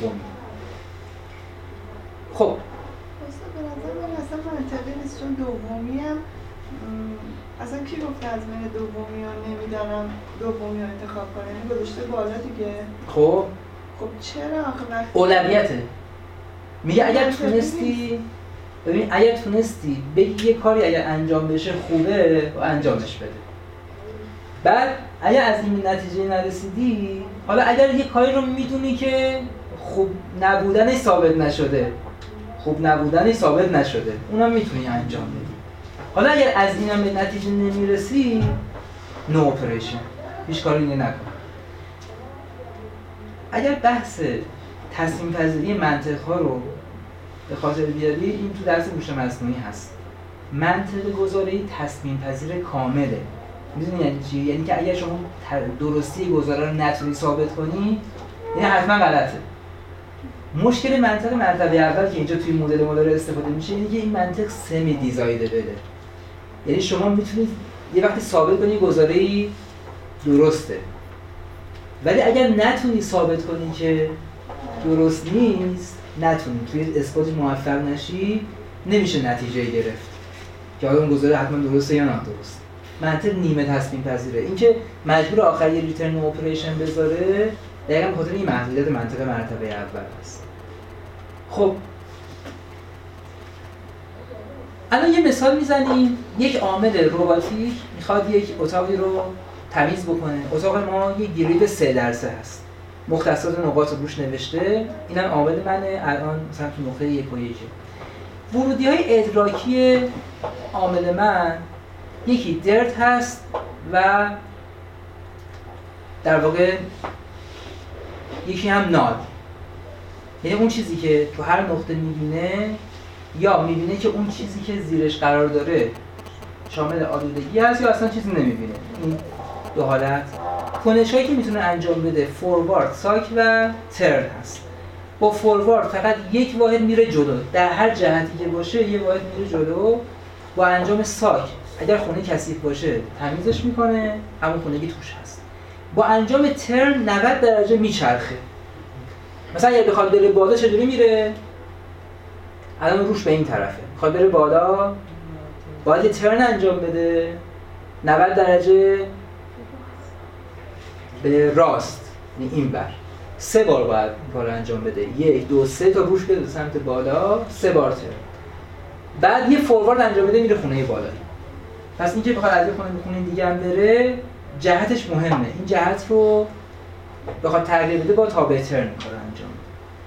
خب اصلا به نظر من اصلا منطقی نیست، چون دومی هم اصلا کی گفته از بین دومی ها نمیدانم دومی ها انتخاب کنه، یعنی گذاشته بالا دیگه. خب خب چرا آخه وقتی اولویته میگه اگر تونستی، ببین اگر تونستی بگی یه کاری اگر انجام بشه خوبه و انجامش بده، بعد اگر از این نتیجه نرسیدی، حالا اگر یه کاری رو میدونی که خوب نبودنش ثابت نشده خوب نبودنش ثابت نشده اونم میتونی انجام بدی، حالا اگر از اینم به نتیجه نمیرسی نو اپریشن، هیچ کاری دیگه نکن. اگر بحث تصمیم پذیری منطق ها رو به خاطر بیاری، این تو درس هوش مصنوعی هست. منطق گذاری تصمیم پذیر کامله. میدونی یعنی چی؟ یعنی که اگر شما درستی گزاره رو نتونی ثابت کنی، یعنی حتما غلطه. مشکل منطق مرتبه اول که اینجا توی مدل ما داره استفاده میشه اینه که این منطق سمی دیزایدبله. یعنی شما میتونید یه وقتی ثابت کنی گزاره‌ای درسته، ولی اگر نتونی ثابت کنی که درست نیست، نتونی توی اثبات موفق نشی، نمیشه نتیجه گرفت که حالا اون گزاره حتما درسته یا نادرست. منطق نیمه تصمیم پذیره. اینکه مجبور آخر یه ریترن اپریشن بذاره دقیقاً به خاطر این محدودیت منطق مرتبه اول است. خب الان یه مثال میزنیم. یک عامل رباتیک میخواد یک اتاقی رو تمیز بکنه. اتاق ما یک گرید سه در سه هست. مختصات نقاط رو روش نوشته. اینم عامل منه الان مثلا تو نقطه یک و یکه. ورودی‌های ادراکی عامل من یکی درت هست و در واقع یکی هم نال. یعنی اون چیزی که تو هر نقطه میبینه یا میبینه که اون چیزی که زیرش قرار داره شامل آلودگی هست یا اصلا چیزی نمیبینه. این دو حالت کنش‌هایی که میتونه انجام بده فوروارد، ساک و ترن هست. با فوروارد فقط یک واحد میره جلو، در هر جهتی که باشه یه واحد میره جلو. با انجام ساک اگر خونه کثیف باشه تمیزش میکنه، همون خونگی توش هست. با انجام ترن نود درجه میچرخه. مثلا اگه بخواد بره بالا چجوری میره؟ الان روش به این طرفه. بخواد بره بالا باید یه ترن انجام بده نود درجه به راست، یعنی این بر. سه بار باید این کار رو انجام بده. یک، دو، سه تا روش بده سمت بالا، سه بار ترن. بعد یه فوروارد انجام بده میره خونه بالایی. پس اینکه بخواد از یه خونه به خونه دیگه هم بره جهتش مهمه. این جهت رو بخواد تغییر بده با تابع ترن کار انجام بده.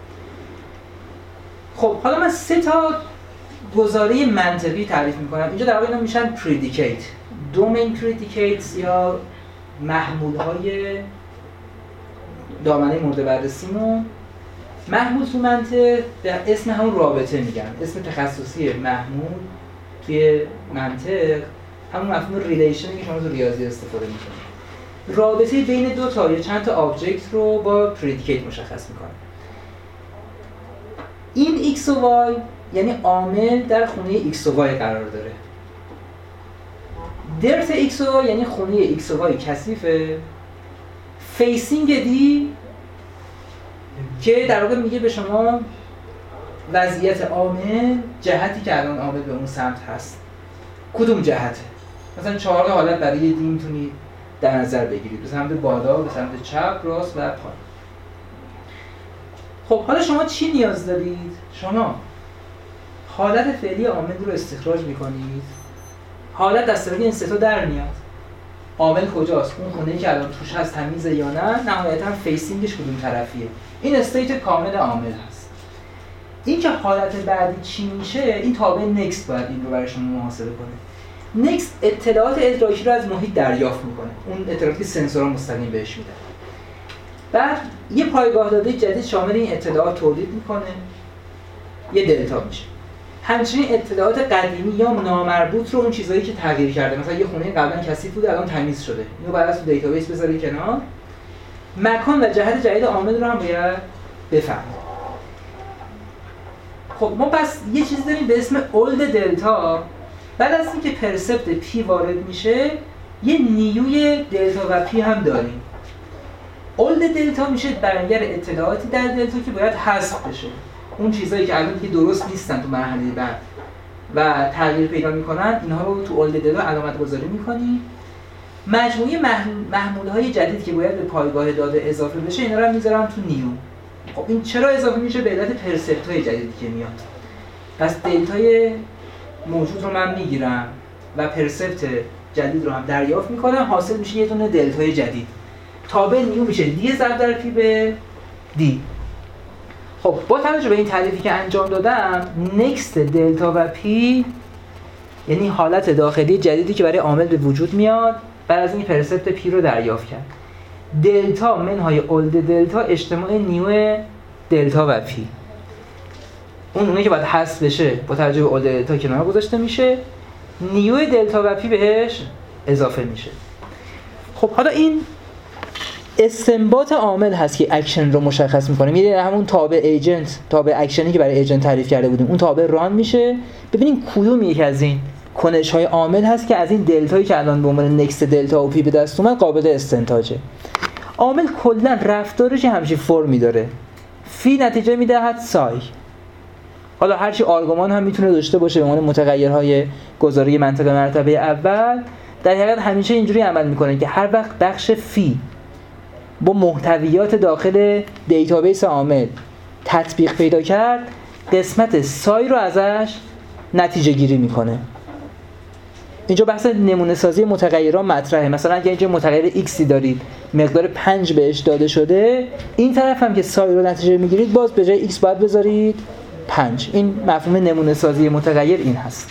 خب حالا من سه تا گزاره منطقی تعریف میکنم. اینجا در واقع اینا میشن پردیکیت، دومین پردیکیتس یا محمول‌های دامنه مورد بررسیمون. محمول تو منطق در اسم همون رابطه میگن. اسم تخصصی محمول توی منطق همون مفهوم ریلیشنی که شما تو ریاضی استفاده میکنید. رابطه بین دو تا یا چند تا آبجکت رو با پردیکیت مشخص میکنه. این x و y یعنی عامل در خونه x و y قرار داره. درت x و y یعنی خونه x و y کثیفه. فیسینگ دی که در واقع میگه به شما وضعیت عامل، جهتی که الان عامل به اون سمت هست کدوم جهته. مثلا چهار حالت برای دی میتونید در نظر بگیرید، به سمت بالا، به سمت چپ، راست و پایین. خب حالا شما چی نیاز دارید؟ شما حالت فعلی عامل رو استخراج میکنید. حالت از طریق این سه تا در میاد. عامل کجاست؟ اون خونه‌ای که الان توش هست تمیزه یا نه؟ نهایتاً فیسینگش کدوم طرفیه؟ این استیت کامل عامل هست. این که حالت بعدی چی میشه؟ این تابع نکست باید این رو برای شما محاسبه کنه. نکست اطلاعات ادراکی رو از محیط دریافت میکنه. اون اطلاعاتی که سنسورها مستقیم بهش میدن. بعد یه پایگاه داده جدید شامل این اطلاعات تولید میکنه. یه دلتا میشه. همچنین اطلاعات قدیمی یا نامربوط رو، اون چیزایی که تغییر کرده، مثلا یه خونه قبلا کثیف بوده الان تمیز شده، اینو باید تو دیتابیس بذاری کنار. مکان و جهت جدید عامل رو هم باید بفهمید. خب ما پس یه چیزی داریم به اسم اولد دلتا. بعد از اینکه پرسپت پی وارد میشه یه نیوی دلتا و پی هم داریم. اولد دلتا میشه بیانگر اطلاعاتی در دلتا که باید حذف بشه. اون چیزایی که الان دیگه درست نیستن تو مرحله بعد و تغییر پیدا میکنن، اینها رو تو اولد دلتا علامت گذاری میکنی. مجموعه محمولهای جدید که باید به پایگاه داده اضافه بشه اینا رو میذارم تو نیو. خب این چرا اضافه میشه؟ به علت پرسپت های جدیدی که میاد. پس دلتای موجود رو من میگیرم و پرسپت جدید رو هم دریافت میکنم، حاصل میشه یه دونه دلتای جدید. تابع نیو میشه دی ضرب در پی به دی. خب با توجه به این تعریفی که انجام دادم، نکست دلتا و پی یعنی حالت داخلی جدیدی که برای عامل به وجود میاد بعد از این پرسپت پی رو دریافت کرد. دلتا منهای اولد دلتا اجتماع نیو دلتا و پی. اون اونه که باید حذف بشه با توجه به اولد دلتا کنار گذاشته میشه، نیو دلتا و پی بهش اضافه میشه. خب حالا این استنباط عامل هست که اکشن رو مشخص میکنه. میره همون تابع ایجنت، تابع اکشنی که برای ایجنت تعریف کرده بودیم، اون تابع ران میشه. ببینیم کدوم یک از این کنش‌های عامل هست که از این دلتایی که الان به عنوان نکست دلتا و پی به دست اومد قابل استنتاجه. عامل کلا رفتارش همچین فرمی داره. فی نتیجه میدهد سای. حالا هرچی آرگومان هم میتونه داشته باشه به عنوان متغیرهای گذاری منطق مرتبه اول، در حقیقت همیشه اینجوری عمل میکنه که هر وقت بخش فی با محتویات داخل دیتابیس عامل تطبیق پیدا کرد، قسمت سای رو ازش نتیجه گیری میکنه. اینجا بحث نمونه سازی متغیرها مطرحه. مثلا اگه اینجا متغیر ایکسی دارید مقدار پنج بهش داده شده، این طرف هم که سای رو نتیجه میگیرید باز به جای ایکس باید بذارید پنج. این مفهوم نمونه سازی متغیر این هست.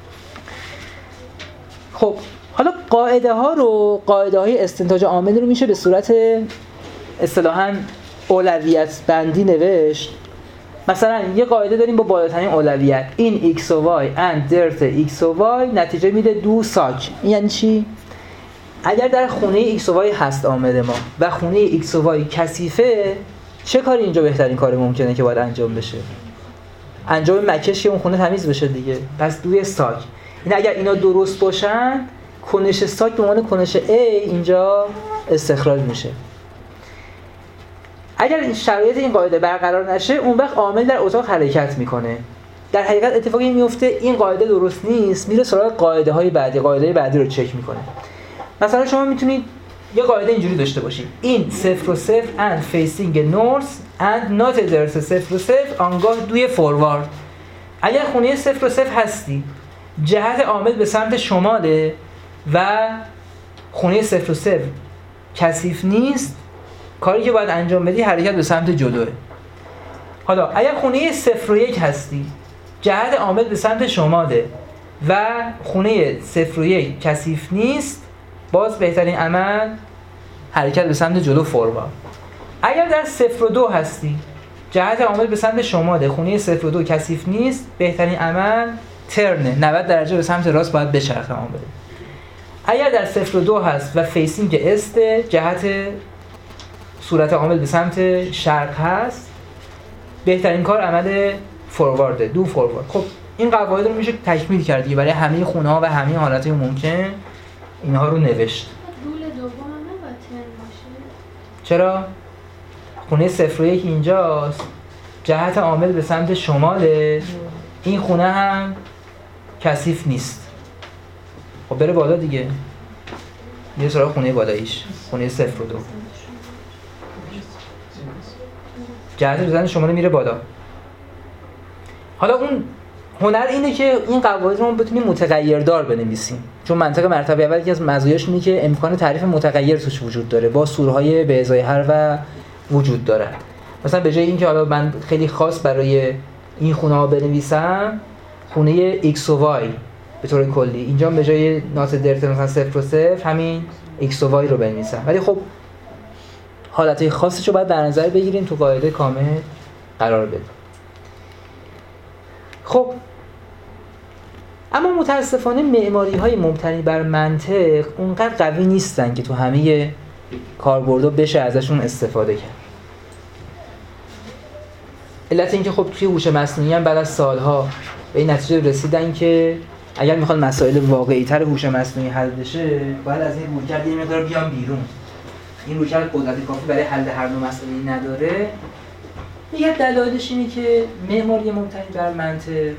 خب حالا قاعده ها رو، قاعده های استنتاج عامل رو میشه به صورت اصطلاحاً اولویت بندی نوشت. مثلا یه قاعده داریم با بالاترین اولویت، این x و y and dirt x و y نتیجه میده دو ساک. این یعنی چی؟ اگر در خونه x و y هست عامل ما و خونه x و y کثیفه، چه کاری اینجا بهترین کار ممکنه که باید انجام بشه؟ انجام مکش که اون خونه تمیز بشه دیگه. پس دوی ساک. این اگر اینا درست باشن، کنش ساک به عنوان کنش A اینجا استخراج میشه. اگر این شرایط این قاعده برقرار نشه، اون وقت عامل در اتاق حرکت میکنه. در حقیقت اتفاقی میفته این قاعده درست نیست، میره سراغ قاعده های بعدی، قاعده بعدی رو چک میکنه. مثلا شما میتونید یه قاعده اینجوری داشته باشید، این صفر و صفر and facing north and not there's صفر و صفر آنگاه دوی فوروارد. اگر خونه صفر و صفر هستی، جهت عامل به سمت شماله و خونه صفر و صفر کثیف نیست، کاری که باید انجام بدی حرکت به سمت جلوه. حالا اگر خونه صفر و یک هستی، جهت عامل به سمت شماله و خونه صفر و یک کثیف نیست، باز بهترین عمل حرکت به سمت جلو فوروارد. اگر در صفر و دو هستی، جهت عامل به سمت شماله، خونه صفر و دو کثیف نیست، بهترین عمل ترنه، نود درجه به سمت راست باید بچرخه عامل. اگر در صفر و دو هست و فیسینگ است، جهت صورت عامل به سمت شرق هست، بهترین کار عمل فوروارده، دو فوروارد. خب این قواعد رو میشه تکمیل کرد دیگه برای همه خونه ها و همه حالتهای ممکن اینها رو نوشت. رول دوم هم نباید ترن باشه. چرا؟ خونه صفر و یک اینجاست، جهت عامل به سمت شماله، این خونه هم کثیف نیست. خب بره بالا دیگه، یه سراغ خونه بالاییش، خونه صفر و دو، جهت بزن شماله میره بالا. حالا اون هنر اینه که این قواعد رو بتونیم متغیردار بنویسیم، چون منطق مرتبه اول یکی از مزایاش اینه که امکان تعریف متغیر توش وجود داره، با سورهای به ازای هر و وجود داره. مثلا به جای اینکه حالا من خیلی خاص برای این خونه ها بنویسم خونه x و y به طور کلی، اینجا به جای نات درت مثلا صفر و صفر همین x و y رو بنویسم، ولی خب حالتهای خاصش رو باید در نظر بگیریم تو قاعده کامل قرار بدیم. خب اما متاسفانه معماری‌های مبتنی بر منطق اونقدر قوی نیستن که تو همه کاربردها بشه ازشون استفاده کرد. علت اینکه خب توی هوش مصنوعی هم بعد از سالها به این نتیجه رسیدن که اگر میخوان مسائل واقعی‌تر هوش مصنوعی حل بشه، باید از این رویکرد یه مقدار بیان بیرون. این رویکرد قدرت کافی برای حل هر نوع مسئله‌ای نداره. یه دلایلش اینه که معماری مبتنی بر منطق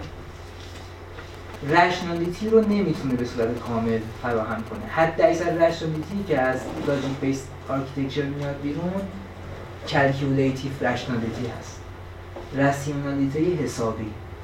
رشنالیتی رو نمیتونه به صورت کامل فراهم کنه. حد اکثر رشنالیتی که از لاجیک بیس آرکیتکچر میاد بیرون کلکیولیتیو رشنالیتی هست، راسیونالیتی حسابی.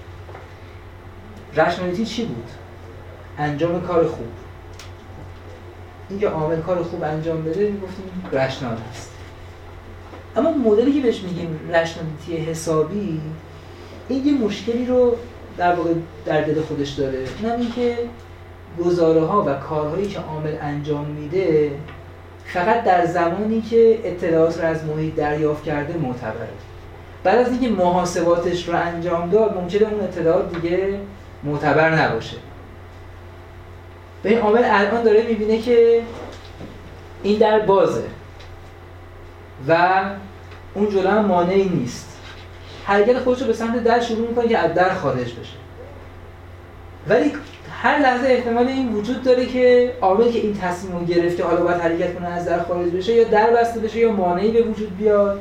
رشنالیتی چی بود؟ انجام کار خوب. اینکه عامل کار خوب انجام بده میگفتیم رشنال هست. اما مدلی که بهش میگیم رشنالیتی حسابی، این یه مشکلی رو در واقع در دل خودش داره. اونم این که گزاره ها و کارهایی که عامل انجام میده فقط در زمانی که اطلاعات رو از محیط دریافت کرده معتبره. بعد از اینکه محاسباتش رو انجام داد ممکنه اون اطلاعات دیگه معتبر نباشه. به این عامل الان داره میبینه که این در بازه و اون جلو هم مانعی نیست، حرکت خودش رو به سمت در شروع میکنه که از در خارج بشه. ولی هر لحظه احتمال این وجود داره که عامل که این تصمیم رو گرفته حالا باید حرکت کنه از در خارج بشه، یا در بسته بشه یا مانعی به وجود بیاد.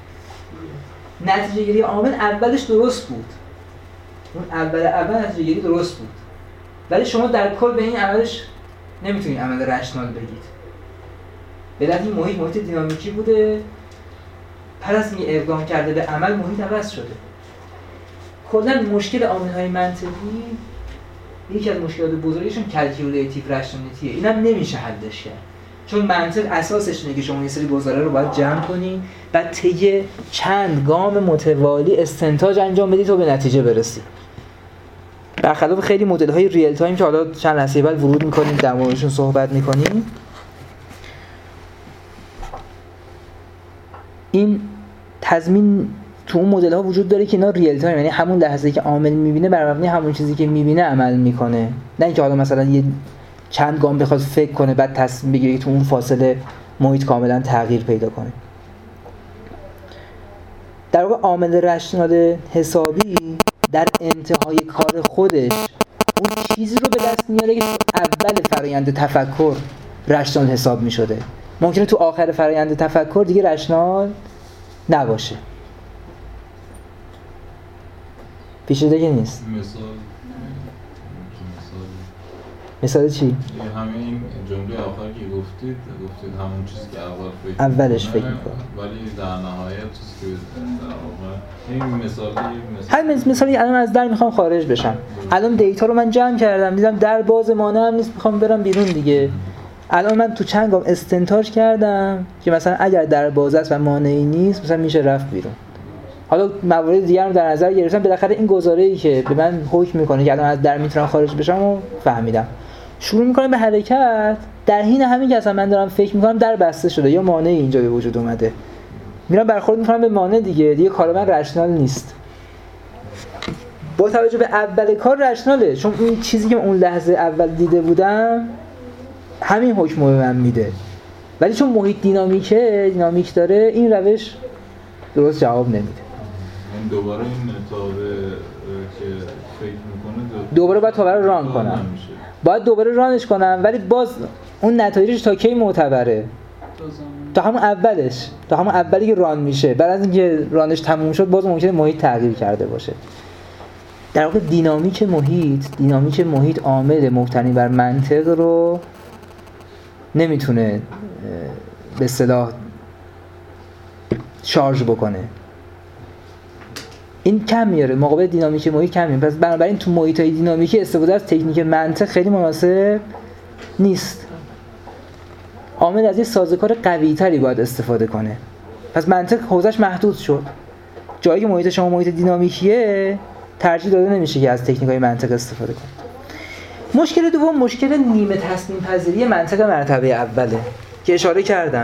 نتیجه گیری عامل اولش درست بود، اون اول اول نتیجه گیری درست بود، ولی شما در کل به این عملش نمیتونید عمل رشنال بگید. به علت این محیط محیط دینامیکی بوده، پس از اینکه اقدام کرده به عمل محیط عوض شده. کلا مشکل عامل‌های منطقی یکی از مشکلات بزرگشون کلکیولیتیو رشنالیتیه. اینم نمیشه حلش کرد. چون منطق اساسش اینه که شما یه سری گزاره رو باید جمع کنی، بعد طی چند گام متوالی استنتاج انجام بدی تا به نتیجه برسی. برخلاف خیلی مدل‌های ریل تایم که حالا چند لحظه بعد ورود می‌کنیم در موردشون صحبت می‌کنیم، این تضمین تو اون مدل‌ها وجود داره که اینا ریل تایم، یعنی همون لحظه‌ای که عامل می‌بینه بر مبنای همون چیزی که می‌بینه عمل می‌کنه، نه اینکه حالا مثلا یه چند گام بخواد فکر کنه بعد تصمیم بگیره که تو اون فاصله محیط کاملا تغییر پیدا کنه. در واقع عامل رشنال حسابی در انتهای کار خودش اون چیزی رو به دست میاره که اول فرآیند تفکر رشنال حساب می‌شده. ممکنه تو آخر فرآیند تفکر دیگه رشنال نباشه. پیچیده که نیست. مثال مثال چی؟ همین جمله آخر که گفتید گفتید همون چیزی که اول فکر اولش فکر می‌کنه، ولی در نهایت چیزی که در واقع این مثالی همین مثالی الان از در میخوام خارج بشم. الان دیتا رو من جمع کردم، دیدم در باز مانع هم نیست، میخوام برم بیرون دیگه. الان من تو چند گام استنتاج کردم که مثلا اگر در باز است و مانعی نیست مثلا میشه رفت بیرون. حالا موارد دیگه رو در نظر گرفتم، بالاخره این گزاره‌ای که به من حکم میکنه که الان از در میتونم خارج بشم و فهمیدم. شروع میکنم به حرکت، در حین همین که اصلا من دارم فکر میکنم در بسته شده یا مانعی اینجا به وجود اومده، میرم برخورد میکنم به مانع دیگه، دیگه کار من رشنال نیست. با توجه به اول کار رشناله، چون این چیزی که اون لحظه اول دیده بودم همین حکم رو به من میده، ولی چون محیط دینامیکه دینامیک داره این روش درست جواب نمیده. این دوباره این تابع که فکر میکنه دوباره باید تابع رو ران کنم، باید دوباره رانش کنم، ولی باز اون نتایجش تا کی معتبره؟ تا همون اولش، تا همون اولی که ران میشه. بعد از اینکه رانش تموم شد باز ممکنه محیط تغییر کرده باشه. در واقع دینامیک محیط دینامیک محیط عامل مبتنی بر منطق رو نمیتونه به اصطلاح شارژ بکنه. این کم میاره، مقابل دینامیک محیط کم میاره. پس بنابراین تو محیط‌های دینامیکی استفاده از تکنیک منطق خیلی مناسب نیست. عامل از یه سازوکار قوی‌تری باید استفاده کنه. پس منطق حوزش محدود شد. جایی که محیط شما محیط دینامیکیه ترجیح داده نمیشه که از تکنیک‌های منطق استفاده کنید. مشکل دوم مشکل نیمه تصمیم پذیری منطق مرتبه اوله که اشاره کردم.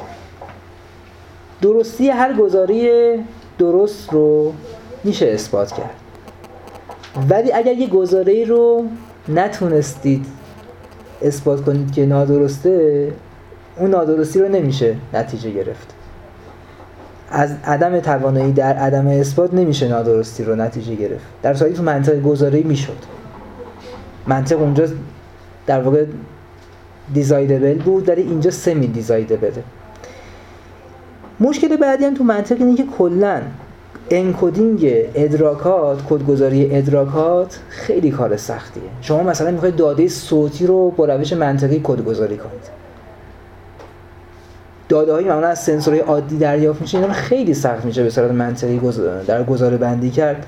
درستی هر گزاره درست رو میشه اثبات کرد، ولی اگر یه گزاره‌ای رو نتونستید اثبات کنید که نادرسته، اون نادرستی رو نمیشه نتیجه گرفت. از عدم توانایی در عدم اثبات نمیشه نادرستی رو نتیجه گرفت. در صورتی تو منطق گزاره‌ای میشد. منطق اونجا در واقع دیزایدبل بود، در اینجا سمی دیزایدبله. مشکل بعدی هم تو منطق اینه که کلاً انکودینگ ادراکات، کدگذاری ادراکات خیلی کار سختیه. شما مثلا میخواید داده صوتی رو با روش منطقی کدگذاری کنید. داده‌های معمولا از سنسورهای عادی دریافت میشه، اینا خیلی سخت میشه به صورت منطقی در گزاره بندی کرد.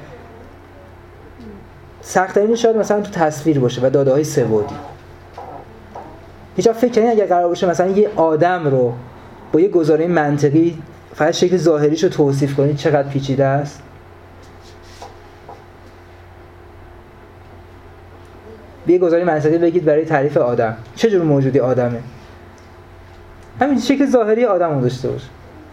سخت‌ترین شاید مثلا تو تصویر باشه و داده‌های سه‌بعدی. هیچ وقت فکر کنید اگه قرار باشه مثلا یه آدم رو با یه گزاره منطقی فقط شکل ظاهریش رو توصیف کنید چقدر پیچیده است؟ یه گزاره منطقی بگید برای تعریف آدم، چه جور موجودی آدمه؟ همین شکل ظاهری آدم رو داشته باشه.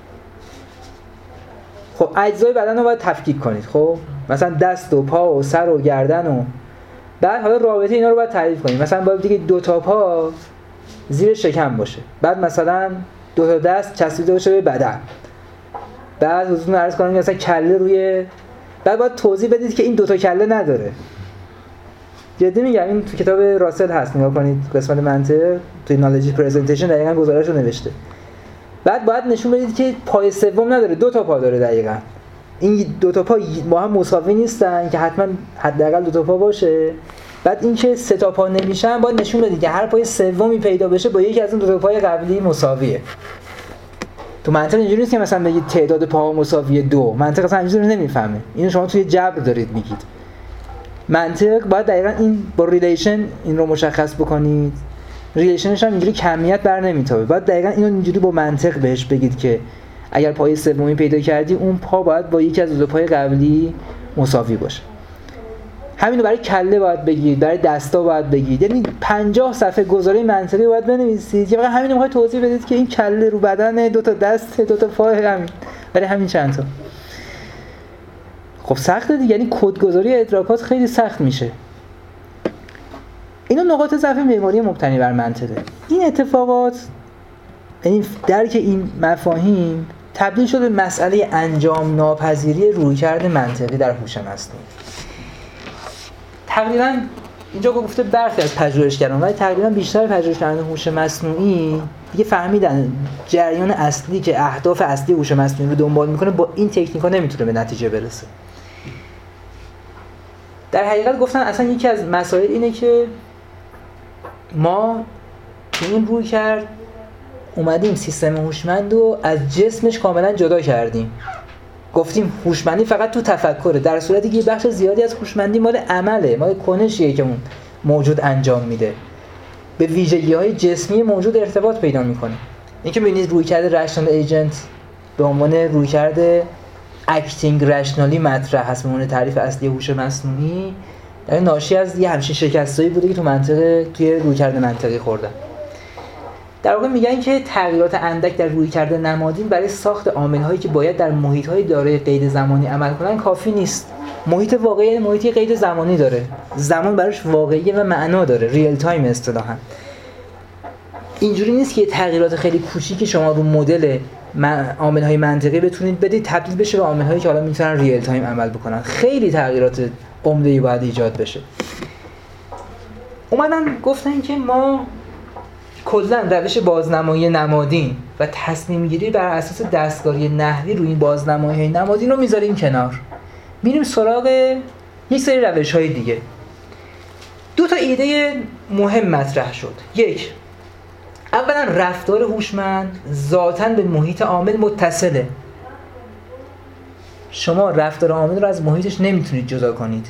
خب اجزای بدن رو باید تفکیک کنید. خب مثلا دست و پا و سر و گردن و بعد حالا رابطه اینا رو باید تعریف کنید. مثلا باید دیگه دو تا پا زیر شکم باشه، بعد مثلا دو تا دست چسبیده باشه به بدن، بعد حضورتون عرض کنم مثلا کله روی، بعد باید توضیح بدید که این دو تا کله نداره. جدی میگم، این تو کتاب راسل هست، نگاه کنید قسمت منطق توی نالجی پرزنتیشن دقیقاً گزارش رو نوشته. بعد باید نشون بدید که پای سوم نداره، دو تا پا داره. دقیقاً این دو تا پا با هم مساوی نیستن که حتما حداقل دو تا پا باشه، بعد اینکه سه تا پا نمیشن باید نشون بده که هر پای سومی پیدا بشه با یکی از اون دو تا پای قبلی مساویه. تو منطق اینجوری نیست که مثلا بگید تعداد پاها مساوی دو. منطق اصلا اینجوری نمیفهمه. اینو شما توی جبر دارید میگید. منطق باید دقیقاً این با ریلیشن این رو مشخص بکنید. ریلیشنش هم اینجوری کمیت بر نمیتابه. باید دقیقاً اینو اینجوری با منطق بهش بگید که اگر پای سومی پیدا کردی اون پا باید با یکی از دو پای قبلی مساوی باشه. همینو برای کله باید بگید، برای دستا باید بگید. یعنی پنجاه صفحه گزاره منطقی باید بنویسید که فقط همینو میخواید توضیح بدید که این کله رو بدن، دو تا دست، دو تا پای، همین. برای همین چند تا. خب سخته دیگه، یعنی کدگذاری ادراکات خیلی سخت میشه. اینا نقاط ضعف معماری مبتنی بر منطقه. این اتفاقات، یعنی درک این مفاهیم تبدیل شده به مسئله انجام ناپذیری رویکرد منطقی در هوش مصنوعی. تقریباً اینجا گفته برخی از پژوهشگران ولی تقریباً بیشتر پژوهشگران هوش مصنوعی دیگه فهمیدن جریان اصلی که اهداف اصلی هوش مصنوعی رو دنبال میکنه با این تکنیک‌ها نمیتونه به نتیجه برسه. در حقیقت گفتن اصلا یکی از مسائل اینه که ما تو این رویکرد اومدیم سیستم هوشمند رو از جسمش کاملا جدا کردیم. گفتیم هوشمندی فقط تو تفکره، در صورتی که بخش زیادی از هوشمندی مال عمله، مال کنشیه که اون موجود انجام میده، به ویژگی‌های جسمی موجود ارتباط پیدا میکنه. اینکه ببینید رویکرد رشنال ایجنت به عنوان رویکرد اکتینگ رشنالی مطرح هست، به عنوان تعریف اصلی هوش مصنوعی، در ناشی از یه همچین شکستایی بوده که تو منطقه توی رویکرد منطقی خوردن. در واقع میگن که تغییرات اندک در رویکرد نمادین برای ساخت عامل‌هایی که باید در محیط‌های دارای قید زمانی عمل کنن کافی نیست. محیط واقعی محیطی قید زمانی داره، زمان براش واقعیه و معنا داره، ریل تایم اصطلاحاً. اینجوری نیست که تغییرات خیلی کوچیکی شما رو مدل عامل‌های منطقی بتونید بدید تبدیل بشه به عامل‌هایی که حالا میتونن ریل تایم عمل بکنن. خیلی تغییرات عمده‌ای باید ایجاد بشه. اومدن گفتن که ما کلاً روش بازنمایی نمادین و تصمیم گیری بر اساس دستکاری نحوی روی این بازنمایی نمادین رو میذاریم کنار. میریم سراغ یک سری روش‌های دیگه. دو تا ایده مهم مطرح شد. یک، اولا رفتار هوشمند ذاتاً به محیط عامل متصله. شما رفتار عامل رو از محیطش نمیتونید جدا کنید.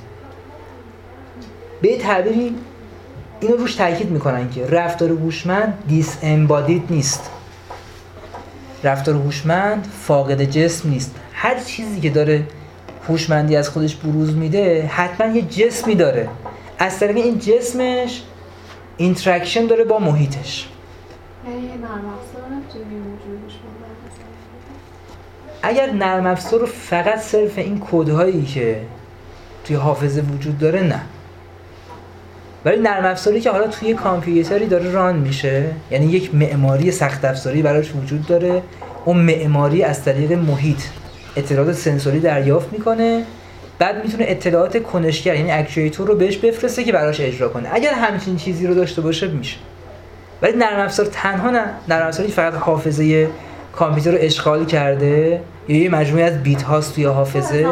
به تعبیری اینو روش تاکید میکنن که رفتار هوشمند دیس امبادید نیست. رفتار هوشمند فاقد جسم نیست. هر چیزی که داره هوشمندی از خودش بروز میده حتما یه جسمی داره. از طریق این جسمش اینتراکشن داره با محیطش. اگر نرم افزار رو فقط صرف این کدهایی که توی حافظه وجود داره نه، ولی نرم افزاری که حالا توی کامپیوتری داره ران میشه، یعنی یک معماری سخت افزاری براش وجود داره، اون معماری از طریق محیط اطلاعات سنسوری دریافت میکنه، بعد میتونه اطلاعات کنشگر یعنی اکچویتور رو بهش بفرسته که براش اجرا کنه. اگر همچین چیزی رو داشته باشه میشه. ولی نرم افزار تنها نه، نرم افزاری فقط حافظه کامپیوتر رو اشغال کرده یا یه مجموعه از بیت هاست توی حافظه.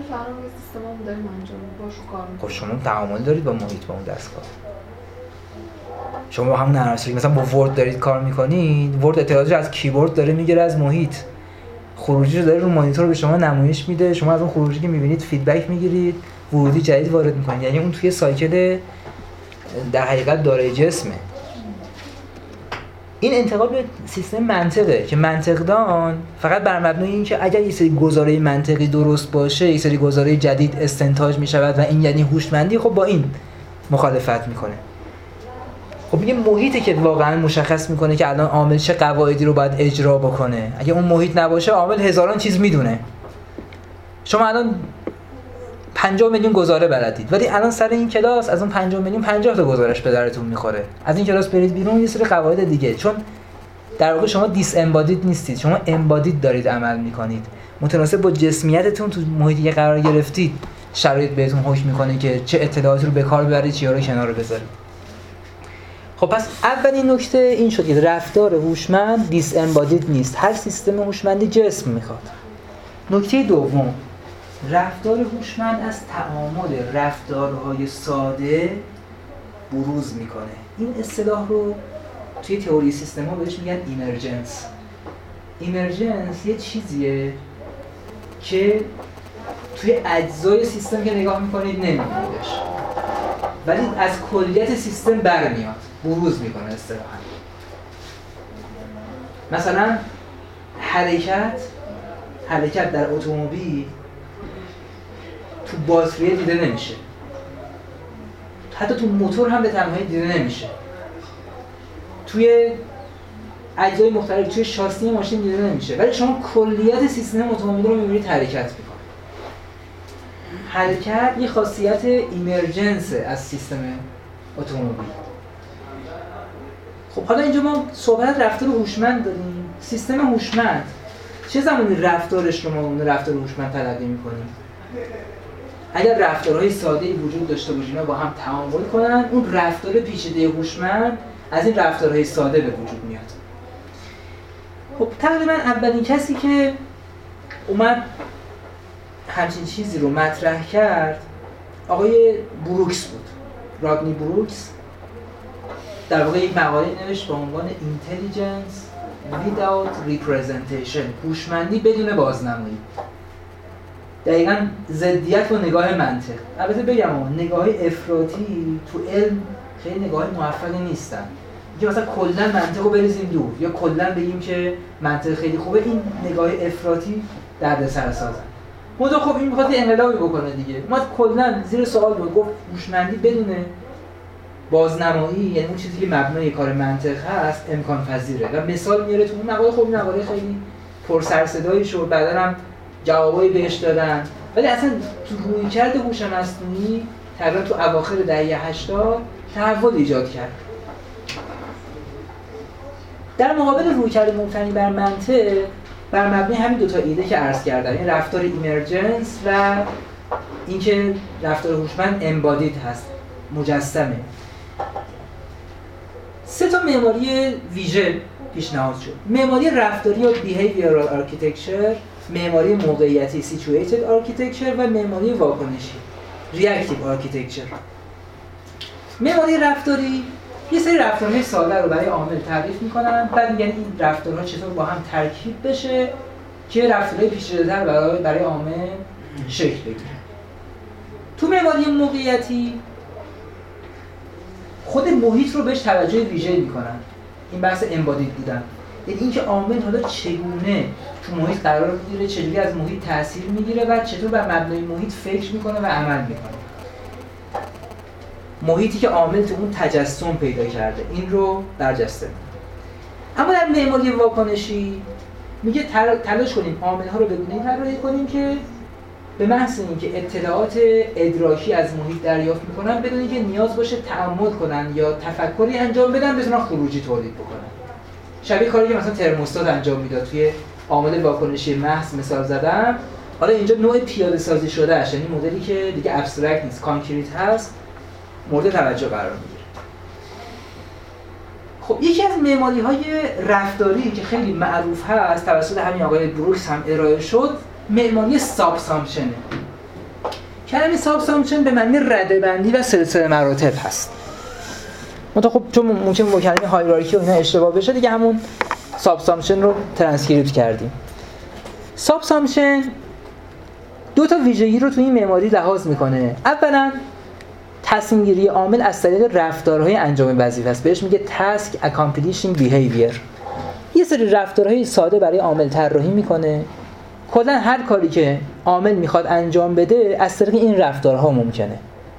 خب شما تعامل دارید با محیط، با اون دستگاه. شما با همون نرم افزاری مثلا با ورد دارید کار میکنید، ورد اطلاعاتش از کیبورد داره میگیره، از محیط خروجیش داره رو مانیتور به شما نمایش میده، شما از اون خروجی که میبینید فیدبک میگیرید، ورودی جدید وارد میکنید. یعنی اون توی سایکل در حقیقت دارای جسمه. این انتقال به سیستم منطقه که منطقدان فقط بر مبنای این که اگر یه سری گزاره منطقی درست باشه یه سری گزاره جدید استنتاج میشود و این یعنی هوشمندی، خب با این مخالفت میکنه. خب یه محیطی که واقعا مشخص میکنه که الان عامل چه قواعدی رو باید اجرا بکنه. اگه اون محیط نباشه عامل هزاران چیز میدونه. شما الان پنجاه میلیون گزاره بلدید، ولی الان سر این کلاس از اون پنجاه میلیون پنجاه تا گزارش به درتون میخوره. از این کلاس برید بیرون یه سری قواعد دیگه، چون در واقع شما دیس امبادید نیستید، شما امبادید دارید عمل میکنید. متناسب با جسمیتتون تو محیطی که قرار گرفتید شرایط بهتون حکم میکنه که چه اطلاعاتی رو به کار ببرید، چیا رو کنار بذارید. خب پس اولین نکته این شد که رفتار هوشمند دیس امبادید نیست. هر سیستم هوشمندی جسم میخواد. نکته دوم، رفتار هوشمند از تعامل رفتارهای ساده بروز میکنه. این اصطلاح رو توی تئوری سیستم ها بهش میگن ایمرجنس. ایمرجنس یه چیزیه که توی اجزای سیستم که نگاه میکنید نمیبینیدش، ولی از کلیت سیستم برمیاد، بروز میکنه اصطلاحاً. مثلا حرکت حرکت در اتومبیل تو باتری دیده نمیشه، حتی تو موتور هم به تنهایی دیده نمیشه، توی اجزای مختلف توی شاسی ماشین دیده نمیشه، ولی شما کلیت سیستم اتومبیل رو میبینید حرکت میکنه. حرکت یه خاصیت ایمرجنس از سیستم اتومبیل. خب حالا اینجا ما صحبت رفتار هوشمند داریم. سیستم هوشمند چه زمانی رفتارش رو ما اون رفتار هوشمند تلقی میکنیم؟ اگر رفتارهای ساده‌ای وجود داشته باشه اینا با هم تعامل کنن، اون رفتار پیچیده هوشمند از این رفتارهای ساده به وجود میاد. خب تقریبا اولین کسی که اومد همچین چیزی رو مطرح کرد آقای بروکس بود، رادنی بروکس. در واقع یک مقاله نوشت با عنوان Intelligence Without Representation، هوشمندی بدون بازنمایی. دقیقاً ضدیت با نگاه منطق. البته بگم نگاه افراطی تو علم خیلی نگاه موفقی نیستن. که مثلا کلا منطق رو بریزیم دور یا کلا بگیم که منطق خیلی خوبه، این نگاه افراطی دردسر سازن. منتها خب این می‌خواد انقلابی بکنه دیگه. ما کلا زیر سوال بود، گفت هوشمندی بدون بازنمایی، یعنی اون چیزی که مبنای کار منطق هست، امکان پذیره. و مثال میاره تو اون مقاله. خب این مقاله خیلی پر سر صدایی شد، بعدا هم جوابایی بهش دادن، ولی اصلا تو رویکرد هوش مصنوعی تقریبا تو اواخر دهه هشتاد تحول ایجاد کرد. در مقابل رویکرد مبتنی بر منطق، بر مبنای همین دو تا ایده که عرض کردم، این رفتار ایمرجنس و اینکه رفتار هوشمند امبادید هست، مجسمه، سه تا معماری ویژه پیشنهاد شد. معماری رفتاری یا بیهیویرال آرکیتکچر، معماری موقعیتی سیچویتد آرکیتکچر و معماری واکنشی ریاکتیو آرکیتکچر. معماری رفتاری یه سری رفتارهای ساده رو برای عامل تعریف میکنن، بعد میگن این رفتارها چطور با هم ترکیب بشه که رفتارهای پیچیده‌تر برای برای عامل شکل بگیره. تو معماری موقعیتی خود محیط رو بهش توجه ویژه‌ای میکنن. این بحث امبادید بودن، یعنی اینکه عامل حالا چگونه تو محیط قرار میگیره، چجوری از محیط تاثیر میگیره و چطور بر مبنای محیط فکر میکنه و عمل میکنه. محیطی که عامل تو اون تجسم پیدا کرده، این رو برجسته میکنه. اما در معماری واکنشی میگه تلاش کنیم عامل‌ها رو به گونه‌ای طراحی کنیم که به محض اینکه اطلاعات ادراکی از محیط دریافت میکنن بدون اینکه نیاز باشه تأمل کنن یا تفکری انجام بدن، بتونن خروجی تولید بکنن. شبیه کاری که مثلا ترموستات انجام میداد توی عامل واکنشی محض مثال زدم. حالا اینجا نوع پیاده سازی شده اش، یعنی مدلی که دیگه ابسترکت نیست، کانکریت هست، مورد توجه قرار میگیره. خب یکی از معماری‌های رفتاری که خیلی معروف هست توسط همین آقای بروکس هم ارائه شد، معماری سابسامپشنه. کلمه سابسامپشن به معنی رده‌بندی و سلسله مراتب هست. منتها خب چون ممکن با کلمه هایرارکی و اینا اشتباه بشه دیگه همون سابسامپشن رو ترانسکریپت کردیم. سابسامپشن دو تا ویژگی رو تو این معماری لحاظ میکنه. اولا تصمیم گیری عامل از طریق رفتارهای انجام وظیفه است. بهش میگه task accomplishing behavior. یه سری رفتارهای ساده برای عامل طراحی میکنه. کلا هر کاری که عامل میخواد انجام بده از طریق این رفتارها ممکنه.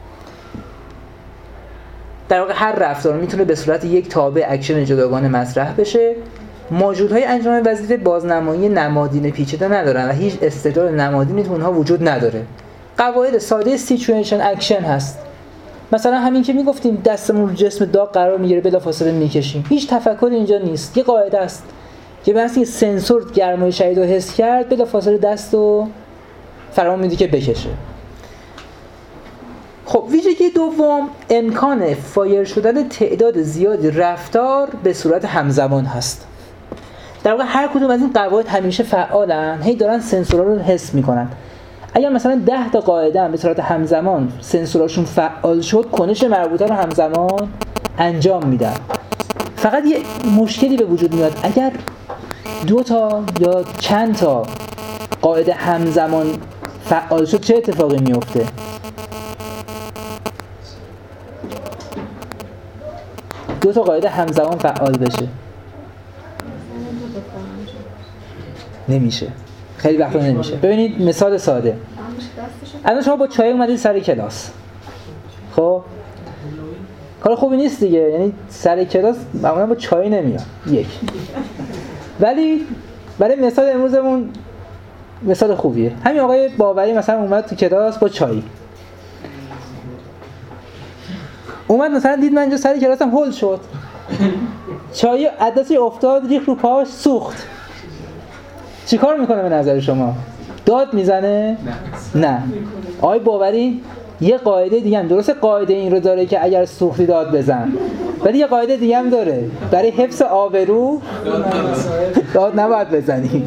در واقع هر رفتار میتونه به صورت یک تابع اکشن جداگانه مطرح بشه. ماژول‌های انجام وظیفه بازنمایی نمادین پیچیده ندارن و هیچ استدلال نمادینی تو اونها وجود نداره. قواعد ساده سیچویشن اکشن هست. مثلا همین که میگفتیم دستمون رو جسم داغ قرار میگیره بلافاصله میکشیم، هیچ تفکری اینجا نیست. یه قاعده است که وقتی که سنسور گرمای شدید رو حس کرد بلافاصله دست رو فرمان میده که بکشه. خب ویژگی دوم امکان فایر شدن تعداد زیادی رفتار به صورت همزمان هست. در واقع هر کدوم از این قواعد همیشه فعالن، هی دارن سنسورها رو حس میکنن. اگر مثلا ده تا قاعده هم به صورت همزمان سنسوراشون فعال شد، کنش مربوطه رو همزمان انجام میدن. فقط یه مشکلی به وجود میاد، اگر دو تا یا چند تا قاعده همزمان فعال شد چه اتفاقی میفته؟ دو تا قاعده همزمان فعال بشه نمیشه، خیلی وقتا نمیشه. ببینید مثال ساده، الان شما با چای اومدید سر کلاس، خب کار خوبی نیست دیگه، یعنی سر کلاس معمولا با چای نمیاد یک، ولی برای مثال امروزمون مثال خوبیه. همین آقای باوری مثلا اومد تو کلاس با چای، اومد مثلا دید من اینجا سر کلاسم هول شد، چای عدسی افتاد ریخت رو پاش سوخت، چی کار میکنه به نظر شما؟ داد میزنه؟ نه. نه. آقای باوری یه قاعده دیگه هم، درسته قاعده این رو داره که اگر سوختی داد بزن، ولی یه قاعده دیگه هم داره، برای حفظ آبرو داد نباید بزنی.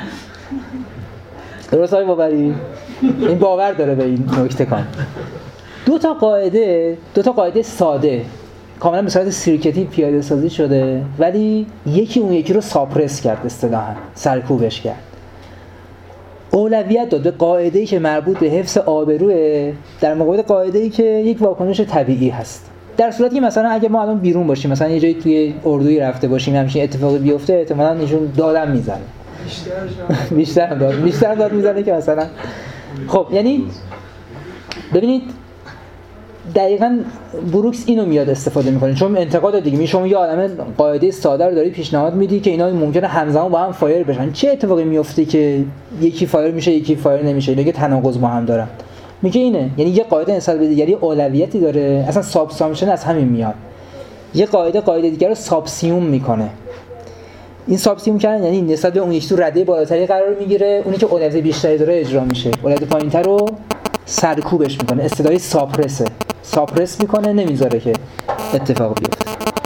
درست آقای باوری؟ این باور داره به این نکته کام. دو تا قاعده، دو تا قاعده ساده کاملا به صورت سیرکتی پیاده سازی شده، ولی یکی اون یکی رو ساپرس کرد، اصطلاحاً سرکوبش کرد. اولویت داد به قاعده‌ای که مربوط به حفظ آبروه در مقابل قاعده‌ای که یک واکنش طبیعی هست. در صورتی که مثلا اگه ما الان بیرون باشیم، مثلا یه جایی توی اردوی رفته باشیم، همچین اتفاقی بیفته، احتمالاً ایشون دادم میزنه. بیشتر بیشتر داد بیشتر داد میزنه که مثلا خب یعنی ببینید دقیقاً بروکس اینو میاد استفاده میکنه، چون انتقاد دیگه می شما یه عالمه قاعده ساده رو داری پیشنهاد میدی که اینا ممکنه همزمان با هم فایر بشن، چه اتفاقی میفته که یکی فایر میشه یکی فایر نمیشه، اینا که تناقض با هم دارن. میگه اینه، یعنی یه قاعده نسبت به دیگری اولویتی داره، اصلا سابسامشن از همین میاد. یه قاعده قاعده دیگر رو سابسیوم میکنه. این سابسیوم کردن یعنی نسبت به اون یکی تو رده بالاتری قرار میگیره، اونی که اولویت بیشتری داره اجرا میشه، اولویت پایینتر رو سرکوبش میکنه، اصطلاحی ساپرسه، ساپرس میکنه، نمیذاره که اتفاق بیفته.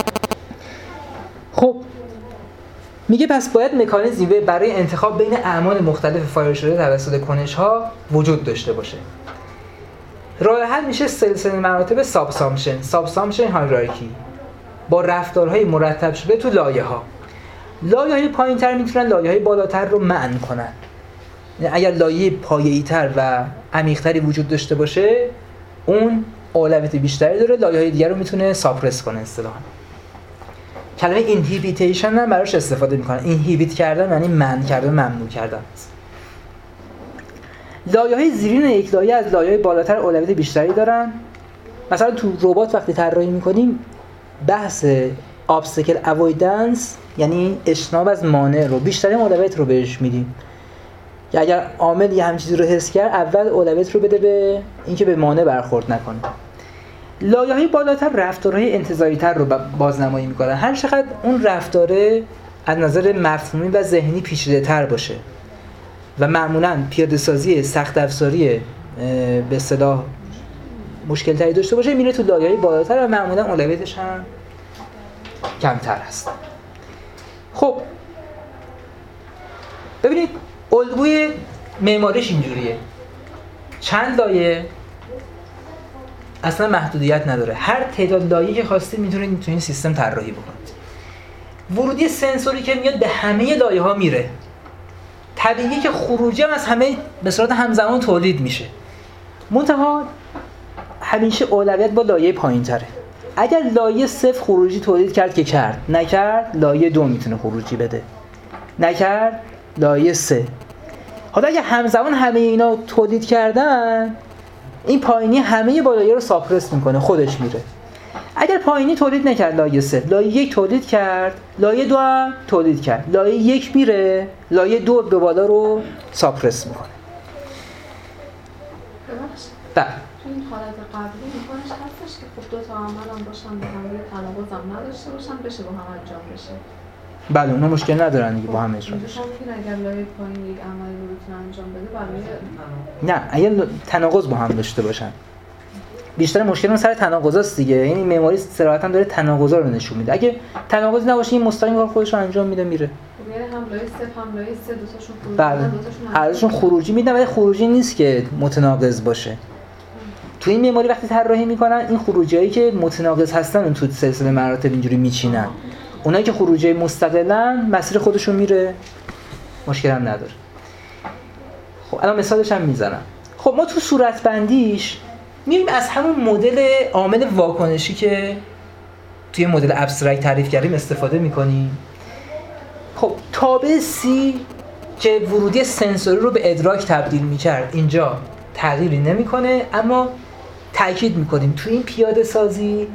خب میگه پس باید مکانیزمی برای انتخاب بین اعمال مختلف فایر شده توسط کنش‌ها وجود داشته باشه. راه حل میشه سلسله مراتب سابسامشن، سابسامشن هایرارکی، با رفتارهای مرتب شده تو لایه‌ها. لایه‌های پایین‌تر میتونن لایه‌های بالاتر رو منع کنن. یعنی اگر لایه پایه‌ای‌تر و عمیق‌تری وجود داشته باشه، اون اولویت بیشتری داره، لایه‌های دیگر رو میتونه ساپرس کنه اصطلاحاً. کلمه اینهیبیتیشن هم براش استفاده میکنن. اینهیبیت کردن یعنی منع کردن، ممنوع کردن. لایه‌های زیرین یک لایه از لایه‌های بالاتر اولویت بیشتری دارن. مثلا تو ربات وقتی طراحی میکنیم بحث obstacle avoidance یعنی اجتناب از مانع رو بیشترین اولویت رو بهش میدیم. یا اگر عامل یه همین چیزی رو حس کرد، اول اولویت رو بده به اینکه به مانع برخورد نکنه. لایه‌های بالاتر رفتارهای انتزاعی‌تر رو بازنمایی میکنن، هر چقدر اون رفتاره از نظر مفهومی و ذهنی پیچیده‌تر باشه و معمولاً پیاده‌سازی سخت افزاری به اصطلاح مشکل تری داشته باشه، میره تو لایه‌های بالاتر و معمولاً اولویتش هم کمتر هست. خب ببینید الگوی معماریش اینجوریه، چند لایه اصلا محدودیت نداره، هر تعداد لایه‌ای که خواستید میتونید تو این سیستم طراحی بکنید. ورودی سنسوری که میاد به همه لایه‌ها میره، طبیعیه که خروجی هم از همه به صورت همزمان تولید میشه، منتها همیشه اولویت با لایه پایین‌تره. اگر لایه صفر خروجی تولید کرد که کرد، نکرد لایه دو میتونه خروجی بده، نکرد لایه سه. حالا اگه همزمان همه اینا تولید کردن، این پایینی همه بالایی رو ساپرس میکنه، خودش میره. اگر پایینی تولید نکرد لایه سه، لایه یک تولید کرد، لایه دو هم تولید کرد، لایه یک میره، لایه دو به بالا رو ساپرس میکنه. بله. تو این حالت قبلی میکنش هستش که خب دو تا عمل هم باشن به هم یه تناقض هم نداشته باشن، بشه با هم انجام بشه. بله اونا مشکل ندارن دیگه با هم اجرا بشه. اگر لایه پایین یک عملی رو بتونه انجام بده، برای نه اگر تناقض با هم داشته باشن. بیشتر مشکل اون سر تناقضاست دیگه، یعنی معماری صراحتاً داره تناقضا رو نشون میده. اگه تناقضی نباشه این مستقیم کار خودش رو انجام میده میره. یعنی هم لایه صفر هم لایه سه دوتاشون خروجی بله میدن دوتاشون هر دوشون خروجی میدن ولی خروجی نیست که متناقض باشه. تو این معماری وقتی طراحی میکنن این خروجیایی که متناقض هستن اون تو سلسله مراتب اینجوری میچینن. اونایی که خروجی مستقلن مسیر خودشون میره، مشکل هم نداره. خب الان مثالش هم میزنم. خب ما تو صورت بندیش میریم از همون مدل عامل واکنشی که توی مدل ابسترکت تعریف کردیم استفاده میکنیم. خب تابع C که ورودی سنسوری رو به ادراک تبدیل میکرد اینجا تغییری نمیکنه، اما تاکید میکنیم تو این پیاده سازی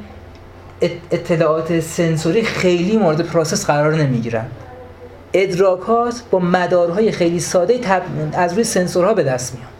اطلاعات سنسوری خیلی مورد پروسس قرار نمیگیرن. ادراکات با مدارهای خیلی ساده تب... از روی سنسورها به دست میان.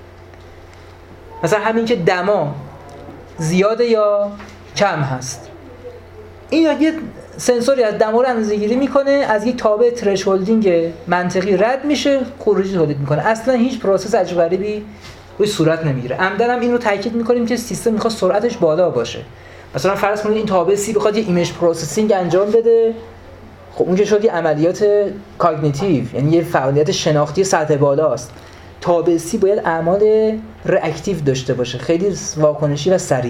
مثلا همین که دما زیاده یا کم هست، این یه سنسوری از دما رو اندازه‌گیری میکنه، از یک تابع ترشهولدینگ منطقی رد میشه، خروجی تولید میکنه. اصلا هیچ پروسس عجیب غریبی روی صورت نمیگیره. عمدن هم این رو تاکید میکنیم که سیستم میخواد سرعتش بالا باشه. مثلا فرض کنید این تابع C بخواد یه ایمیج پروسسینگ انجام بده، خب اون که شد یه عملیات کاگنیتیو، یعنی یه فعالیت شناختی سطح بالاست. تابع C باید اعمال ریاکتیو داشته باشه، خیلی واکنشی و سریع.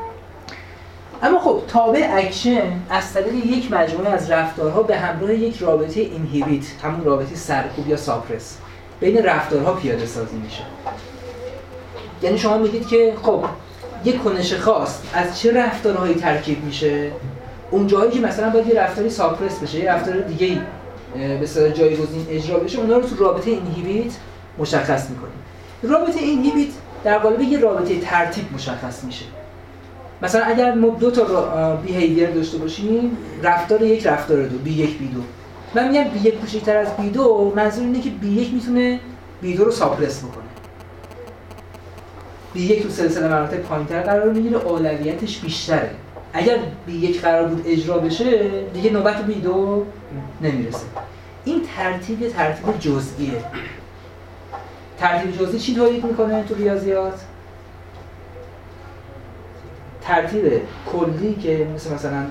اما خب تابع اکشن از طریق یک مجموعه از رفتارها به همراه یک رابطه اینهیبیت، همون رابطه سرکوب یا ساپرس، بین رفتارها پیاده سازی میشه. یعنی شما میگید که خب یک کنش خاص از چه رفتارهایی ترکیب میشه؟ اون جایی که مثلا باید یه رفتاری ساپرس بشه، یه رفتار دیگه‌ای به اصطلاح جایگزین اجرا بشه، اونها رو تو رابطه اینهیبیت مشخص میکنیم. رابطه اینهیبیت در قالب یه رابطه ترتیب مشخص میشه. مثلا اگر ما دو تا بیهیویر داشته باشیم، رفتار یک رفتار دو، بی یک بی دو. من میگم بی یک کوچکتر از بی دو، منظور اینه که بی یک میتونه بی دو رو ساپرس بکنه. بی یک تو سلسله مراتب پایین‌تر قرار میگیره، اولویتش بیشتره. اگر بی یک قرار بود اجرا بشه، دیگه نوبت بی دو نمیرسه. این ترتیب ترتیب جزئیه. ترتیب جزئی چی تولید میکنه تو ریاضیات؟ ترتیب کلی که مثل مثلا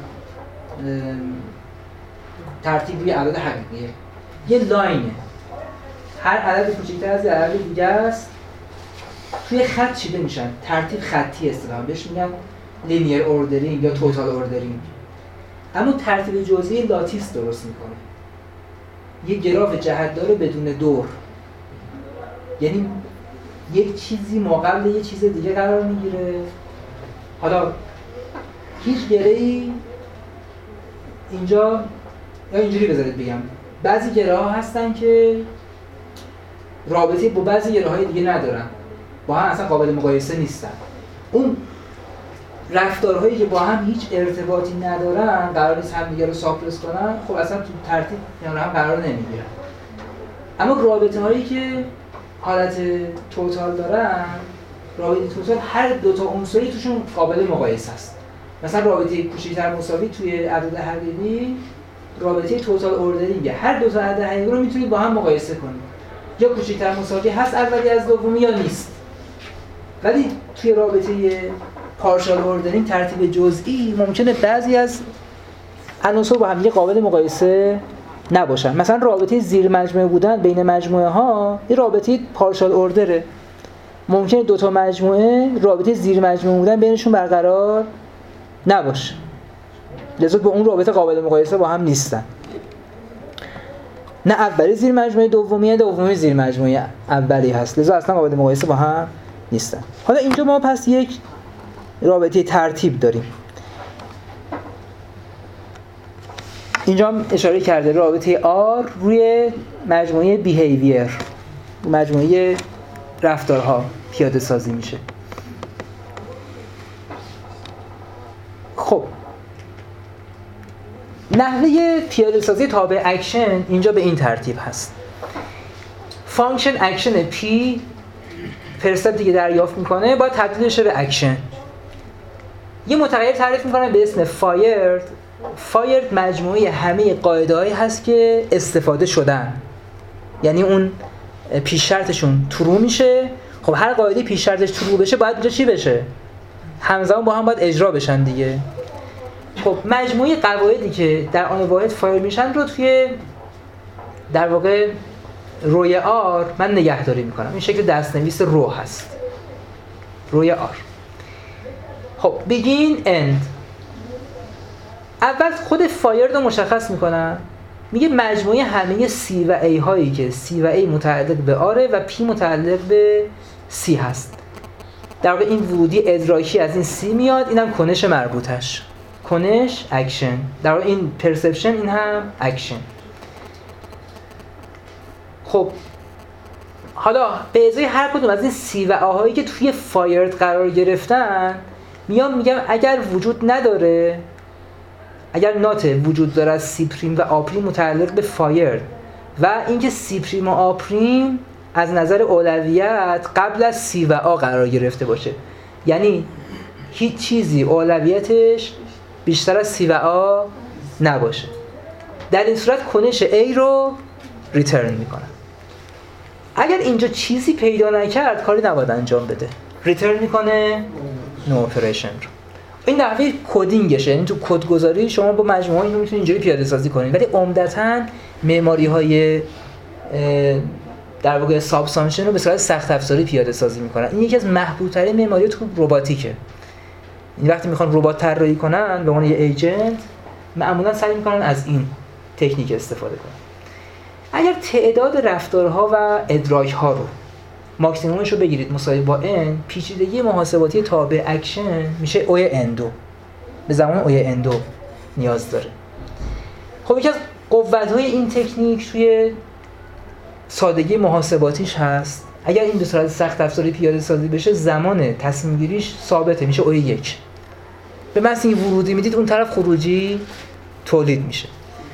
ترتیب روی اعداد حقیقیه. یه لاینه. هر عدد کوچکتر از عدد دیگه است. توی خط چیده میشن. ترتیب خطی اصطلاحاً بهش میگن لینیر اوردرینگ یا توتال اوردرینگ. اما ترتیب جزئی لاتیس درست میکنه. یه گراف جهتدار بدون دور. یعنی یک چیزی ماقبل یه چیز دیگه قرار میگیره. حالا هیچ گره‌ای اینجا یا اینجوری بذارید بگم، بعضی گره ها هستن که رابطه با بعضی گره های دیگه ندارن، با هم اصلا قابل مقایسه نیستن. اون رفتارهایی که با هم هیچ ارتباطی ندارن، قرار نیست هم دیگه رو ساپرس کنن، خب اصلا تو ترتیب یعنی هم قرار نمیگیرن. اما رابطه هایی که حالت توتال دارن، رابطه توتال هر دو تا عنصری توشون قابل مقایسه است. مثلا رابطه کوچکتر مساوی توی عدد حقیقی رابطه توتال اوردرینگ، هر دو تا عدد حقیقی رو میتونید با هم مقایسه کنید. یا کوچکتر مساوی هست اولی از دومی یا نیست. ولی توی رابطه پارشال اوردرینگ ترتیب جزئی ممکنه بعضی از عناصر با هم دیگه قابل مقایسه نباشن. مثلا رابطه زیر مجموعه بودن بین مجموعه ها یه رابطه پارشال اوردره. ممکنه دو تا مجموعه رابطه زیر مجموعه بودن بینشون برقرار نباشه. لذا به اون رابطه قابل مقایسه با هم نیستن. نه اولی زیر مجموعه دومی، دومی زیر مجموعه اولی هست. لذا اصلا قابل مقایسه با هم نیستن. حالا اینجا ما پس یک رابطه ترتیب داریم. اینجا هم اشاره کرده رابطه R روی مجموعه بیهیویر، مجموعه رفتارها پیاده سازی میشه. خب نحوه پیاده سازی تابع اکشن اینجا به این ترتیب هست. فانکشن اکشن P پرسپتی که دریافت میکنه باید تبدیل شه به اکشن. یه متغیر تعریف میکنن به اسم فایرد. فایرد مجموعه همه قاعده‌هایی هست که استفاده شدن، یعنی اون پیش شرطشون ترو میشه. خب هر قاعده پیش شرطش ترو بشه باید اینجا چی بشه؟ همزمان با هم باید اجرا بشن دیگه. خب مجموعه قواعدی که در آن واحد فایر میشن رو توی در واقع روی آر من نگهداری میکنم. این شکل دستنویس رو هست، روی آر. خب begin end. اول خود فایرد رو مشخص میکنم، میگه مجموعه همه C و A هایی که C و A متعلق به آره و P متعلق به C هست. در واقع این ورودی ادراکی از این C میاد، اینم کنش مربوطش، کنش اکشن. در واقع این پرسپشن، این هم اکشن. خب حالا به ازای هر کدوم از این C و A هایی که توی فایرد قرار گرفتن میام میگم اگر وجود نداره، اگر نات وجود داره از C پریم و A پریم متعلق به فایرد و اینکه C پریم و A پریم از نظر اولویت قبل از C و A قرار گرفته باشه، یعنی هیچ چیزی اولویتش بیشتر از C و A نباشه، در این صورت کنش A رو ریترن میکنم. اگر اینجا چیزی پیدا نکرد کاری نباید انجام بده، ریترن میکنه نو اپریشن رو. این نحوه کدینگشه، یعنی تو کدگذاری شما با مجموعه اینو میتونید اینجوری پیاده سازی کنید، ولی عمدتاً معماری های در واقع سابسامشن رو به صورت سخت افزاری پیاده سازی میکنن. این یکی از محبوب‌ترین معماری تو رباتیکه. این وقتی میخوان ربات طراحی کنن به عنوان یه ایجنت معمولا سعی میکنن از این تکنیک استفاده کنن. اگر تعداد رفتارها و ادراک‌ها رو ماکسیمومش رو بگیرید مساوی با n، پیچیدگی محاسباتی تابع اکشن میشه اوی ان دو، به زمان اوی ان دو نیاز داره. خب یکی از قوت‌های این تکنیک توی سادگی محاسباتیش هست. اگر این به صورت سخت افزاری پیاده سازی بشه زمان تصمیم گیریش ثابته، میشه اوی یک. به محض اینکه ورودی میدید اون طرف خروجی تولید میشه.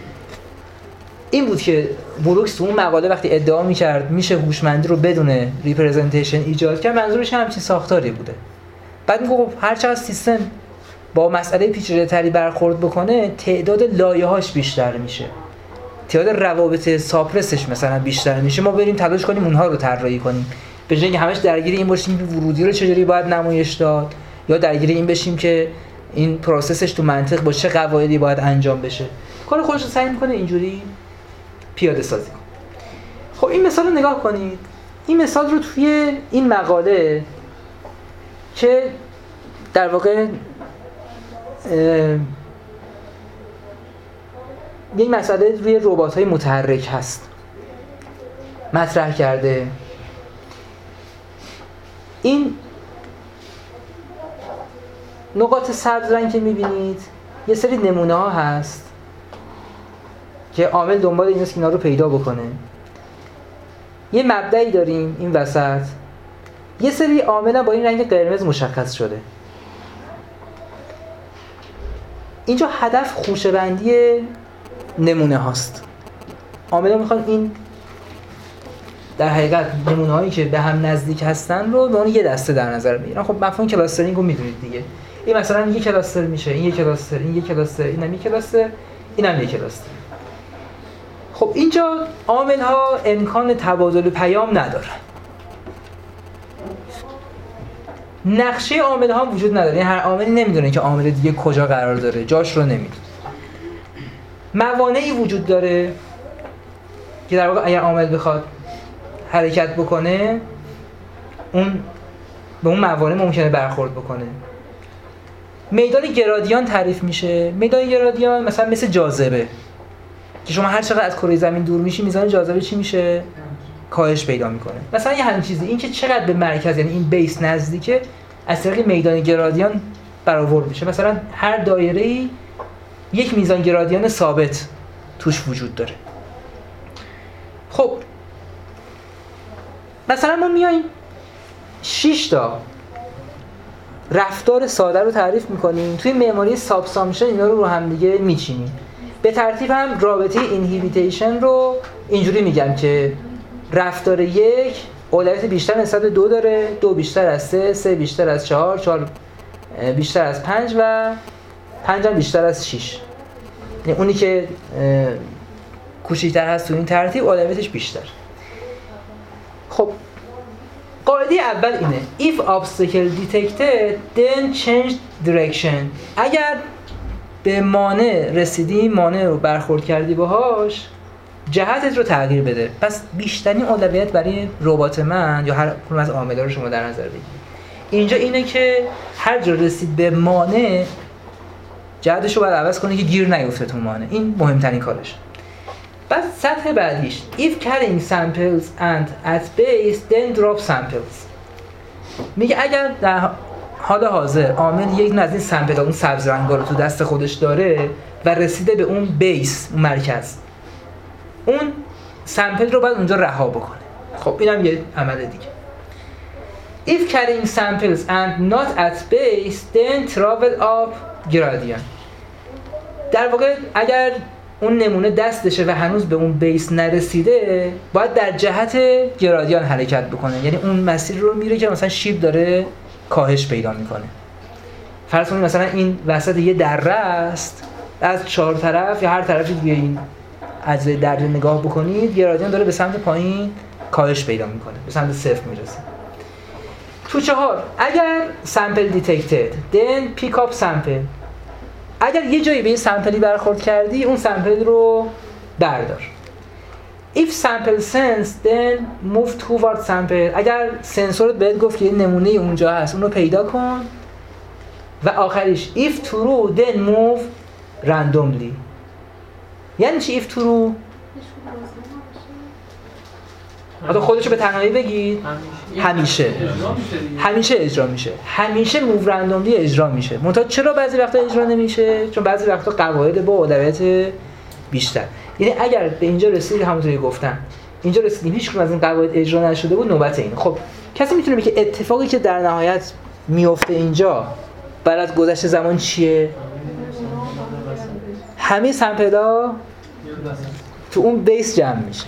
این بود که بروکس تو اون مقاله وقتی ادعا میکرد میشه هوشمندی رو بدون ریپرزنتیشن ایجاد کرد، منظورش همچین ساختاری بوده. بعد میگه خب هر چقدر سیستم با مسئله پیچیده‌تری برخورد بکنه تعداد لایه‌هاش بیشتر میشه، تعداد روابط ساپرسش مثلا بیشتر میشه، ما بریم تلاش کنیم اونها رو طراحی کنیم، به جای اینکه همش درگیر این باشیم که ورودی رو چجوری باید نمایش داد یا درگیر این بشیم که این پروسسش تو منطق با چه قواعدی باید انجام بشه. کار خودش رو سعی میکنه اینجوری پیاده سازی کنه. خب این مثال رو نگاه کنید. این مثال رو توی این مقاله که در واقع یک مسئله روی ربات‌های متحرک هست مطرح کرده. این نقاط سبز رنگ که می‌بینید یه سری نمونه ها هست که عامل دنبال این است که اینا رو پیدا بکنه. یه مبدأی داریم این وسط، یه سری عامل با این رنگ قرمز مشخص شده. اینجا هدف خوشه‌بندی نمونه هاست. عاملا میخوان این در حقیقت نمونه هایی که به هم نزدیک هستن رو به اون یه دسته در نظر بگیرن. خب مفهوم کلاسترینگ رو میدونید دیگه. این مثلا یک کلاستر میشه، این یک کلاستر، این یک کلاستر، اینم یک کلاستر، اینم یک کلاستر. خب اینجا عامل ها امکان تبادل پیام ندارن. نقشه عامل ها وجود نداره، یعنی هر عاملی نمیدونه که عامل دیگه کجا قرار داره، جاش رو نمیدونه. موانعی وجود داره که در واقع اگر عامل بخواد حرکت بکنه اون به اون موانع ممکنه برخورد بکنه. میدان گرادیان تعریف میشه. میدان گرادیان مثلا مثل جاذبه که شما هر چقدر از کره زمین دور میشی میزان جاذبه چی میشه؟ کاهش پیدا میکنه. مثلا یه همین چیزی، این که چقدر به مرکز یعنی این بیس نزدیکه از طریق میدان گرادیان برآورد میشه. مثلا هر دایره‌ای یک میزان گرادیان ثابت توش وجود داره. خب مثلا ما میایم شش تا رفتار ساده رو تعریف میکنیم، توی معماری سابسامشن اینا رو رو هم دیگه میچینیم. به ترتیب هم رابطه اینهیبیتیشن رو اینجوری میگم که رفتار یک اولویت بیشتر نسبت به دو داره، دو بیشتر از سه، سه بیشتر از چهار، چهار بیشتر از پنج و پنج هم بیشتر از شش. یعنی اونی که کوچیک‌تر هست تو این ترتیب اولویتش بیشتر. خب قاعده اول اینه if obstacle detected then change direction. اگر به مانع رسیدی، مانع رو برخورد کردی باهاش، جهتت رو تغییر بده. پس بیشترین اولویت برای ربات من یا هر کدوم از عاملا رو شما در نظر بگیرید. اینجا اینه که هر جا رسید به مانع جهتش رو باید عوض کنه که گیر نیفته تو مانع. این مهمترین کارش. بعد سطح بعدیش if carrying samples and at base then drop samples. میگه اگر در حال حاضر عامل یک از این سمپل اون سبز رنگا رو تو دست خودش داره و رسیده به اون بیس، اون مرکز، اون سمپل رو باید اونجا رها بکنه. خب اینم یه عمل دیگه. If carrying samples and not at base then travel up gradient. در واقع اگر اون نمونه دستشه و هنوز به اون بیس نرسیده باید در جهت گرادیان حرکت بکنه، یعنی اون مسیر رو میره که مثلا شیب داره کاهش پیدا میکنه. فرض کنید مثلا این وسط یه دره است، از چهار طرف یا هر طرفی دیگه این اجزای دره نگاه بکنید گرادیان داره به سمت پایین کاهش پیدا میکنه، به سمت صفر میرسه. تو چهار اگر sample detected then pick up sample. اگر یه جایی به یه سمپلی برخورد کردی اون سمپل رو بردار. If sample sense then move toward sample. اگر سنسورت بهت گفت که یه نمونه اونجا هست اون رو پیدا کن. و آخریش if true then move randomly. یعنی چی if true؟ حتی خودشو به تنهایی بگید همیشه همیشه اجرا میشه، همیشه موو رندوملی اجرا میشه. منتها چرا بعضی وقتا اجرا نمیشه؟ چون بعضی وقتا قواعد با اولویت بیشتر. یعنی اگر به اینجا رسیدید همونطوری گفتم اینجا رسیدیم هیچ کدوم از این قواعد اجرا نشده بود نوبت این. خب کسی میتونه بگه اتفاقی که در نهایت میفته اینجا بعد از گذشت زمان چیه؟ همه سمپل‌ها تو اون بیس جمع میشه.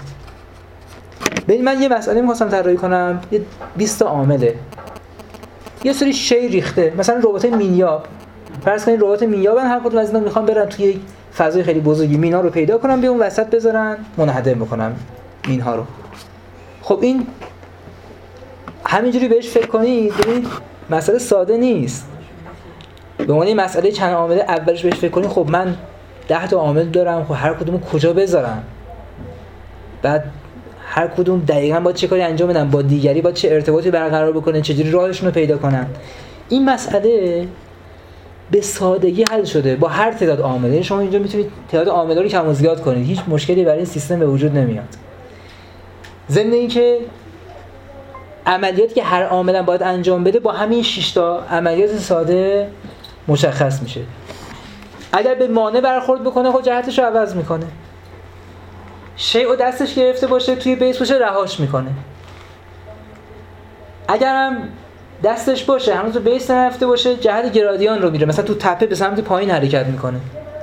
ببین من یه مسئله می‌خواستم طراحی کنم، یه بیست تا عامله. یه سری شی ریخته، مثلا ربات مینیاب. فرض کنید ربات مینیابن، هر کدوم از اینا میخوان برن توی یک فضای خیلی بزرگی مینا رو پیدا کنن، بیان وسط بذارن، منهدم بکنن مینها رو. خب این همینجوری بهش فکر کنید، ببینید مسئله ساده نیست. به عنوان مسئله چند عامله اولش بهش فکر کنید، خب من ده تا عامل دارم، خب هر کدومو کجا بذارم؟ بعد هر کدوم دقیقاً با چه کاری انجام بدن، با دیگری با چه ارتباطی برقرار بکنن، چجوری راهشون رو پیدا کنن. این مسئله به سادگی حل شده با هر تعداد عامل. شما اینجا میتونید تعداد عاملا رو کم و زیاد کنید، هیچ مشکلی برای این سیستم به وجود نمیاد. ضمن اینکه عملیاتی که هر عامل باید انجام بده با همین شش تا عملیات ساده مشخص میشه. اگر به مانع برخورد بکنه خب جهتش رو عوض میکنه. شیء دستش گرفته باشه توی بیس باشه رهاش میکنه. اگرم دستش باشه هنوز تو بیس نرفته باشه جهت گرادیان رو میره، مثلا تو تپه به سمت پایین حرکت میکنه.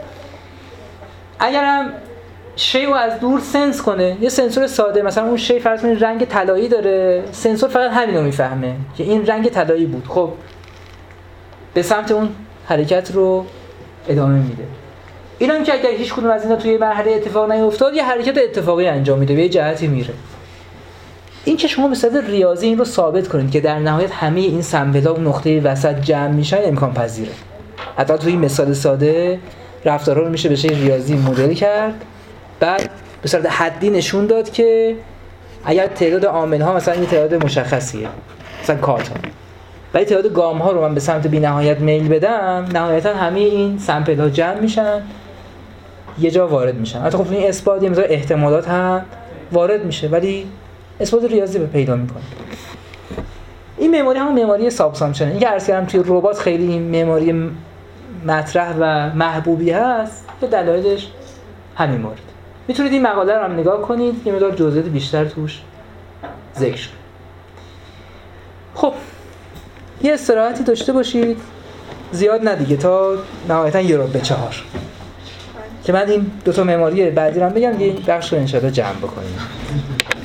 اگرم شیء رو از دور سنس کنه، یه سنسور ساده، مثلا اون شیء فرض کنید رنگ طلایی داره، سنسور فقط همین رو میفهمه که این رنگ طلایی بود، خب به سمت اون حرکت رو ادامه میده. اینم که اگر هیچ کدوم از اینا توی مرحله اتفاق نیفتاد یه حرکت اتفاقی انجام میده، به یه جهتی میره. این که شما به صورت ریاضی این رو ثابت کنید که در نهایت همه این سمپل‌ها اون نقطه وسط جمع میشن امکان پذیره. حتی توی مثال ساده رفتارها رو میشه به شکل ریاضی مدل کرد، بعد به صورت حدی نشون داد که اگر تعداد عامل‌ها مثلا یه تعداد مشخصیه، مثلا کارت ها، ولی تعداد گام ها رو من به سمت بی‌نهایت میل بدم، نهایتا همه این سمپل ها جمع میشن یه جا وارد میشن. حتی خب این اثبات یه مقدار احتمالات هم وارد میشه ولی اثبات ریاضی به پیدا میکنه. این مموری همون مموری سابسامشن. این که عرض کردم توی ربات خیلی این مموری مطرح و محبوبی هست به دلایلش همین مورد. میتونید این مقاله رو هم نگاه کنید یه مقدار جزئیات بیشتر توش ذکر شده. خب یه استراحتی داشته باشید، زیاد نه دیگه، تا نهایتا یه رو به چهار که من این دوتا مموری بعدی رو هم بگم، یه بخش رو انشاءالله جمع بکنیم.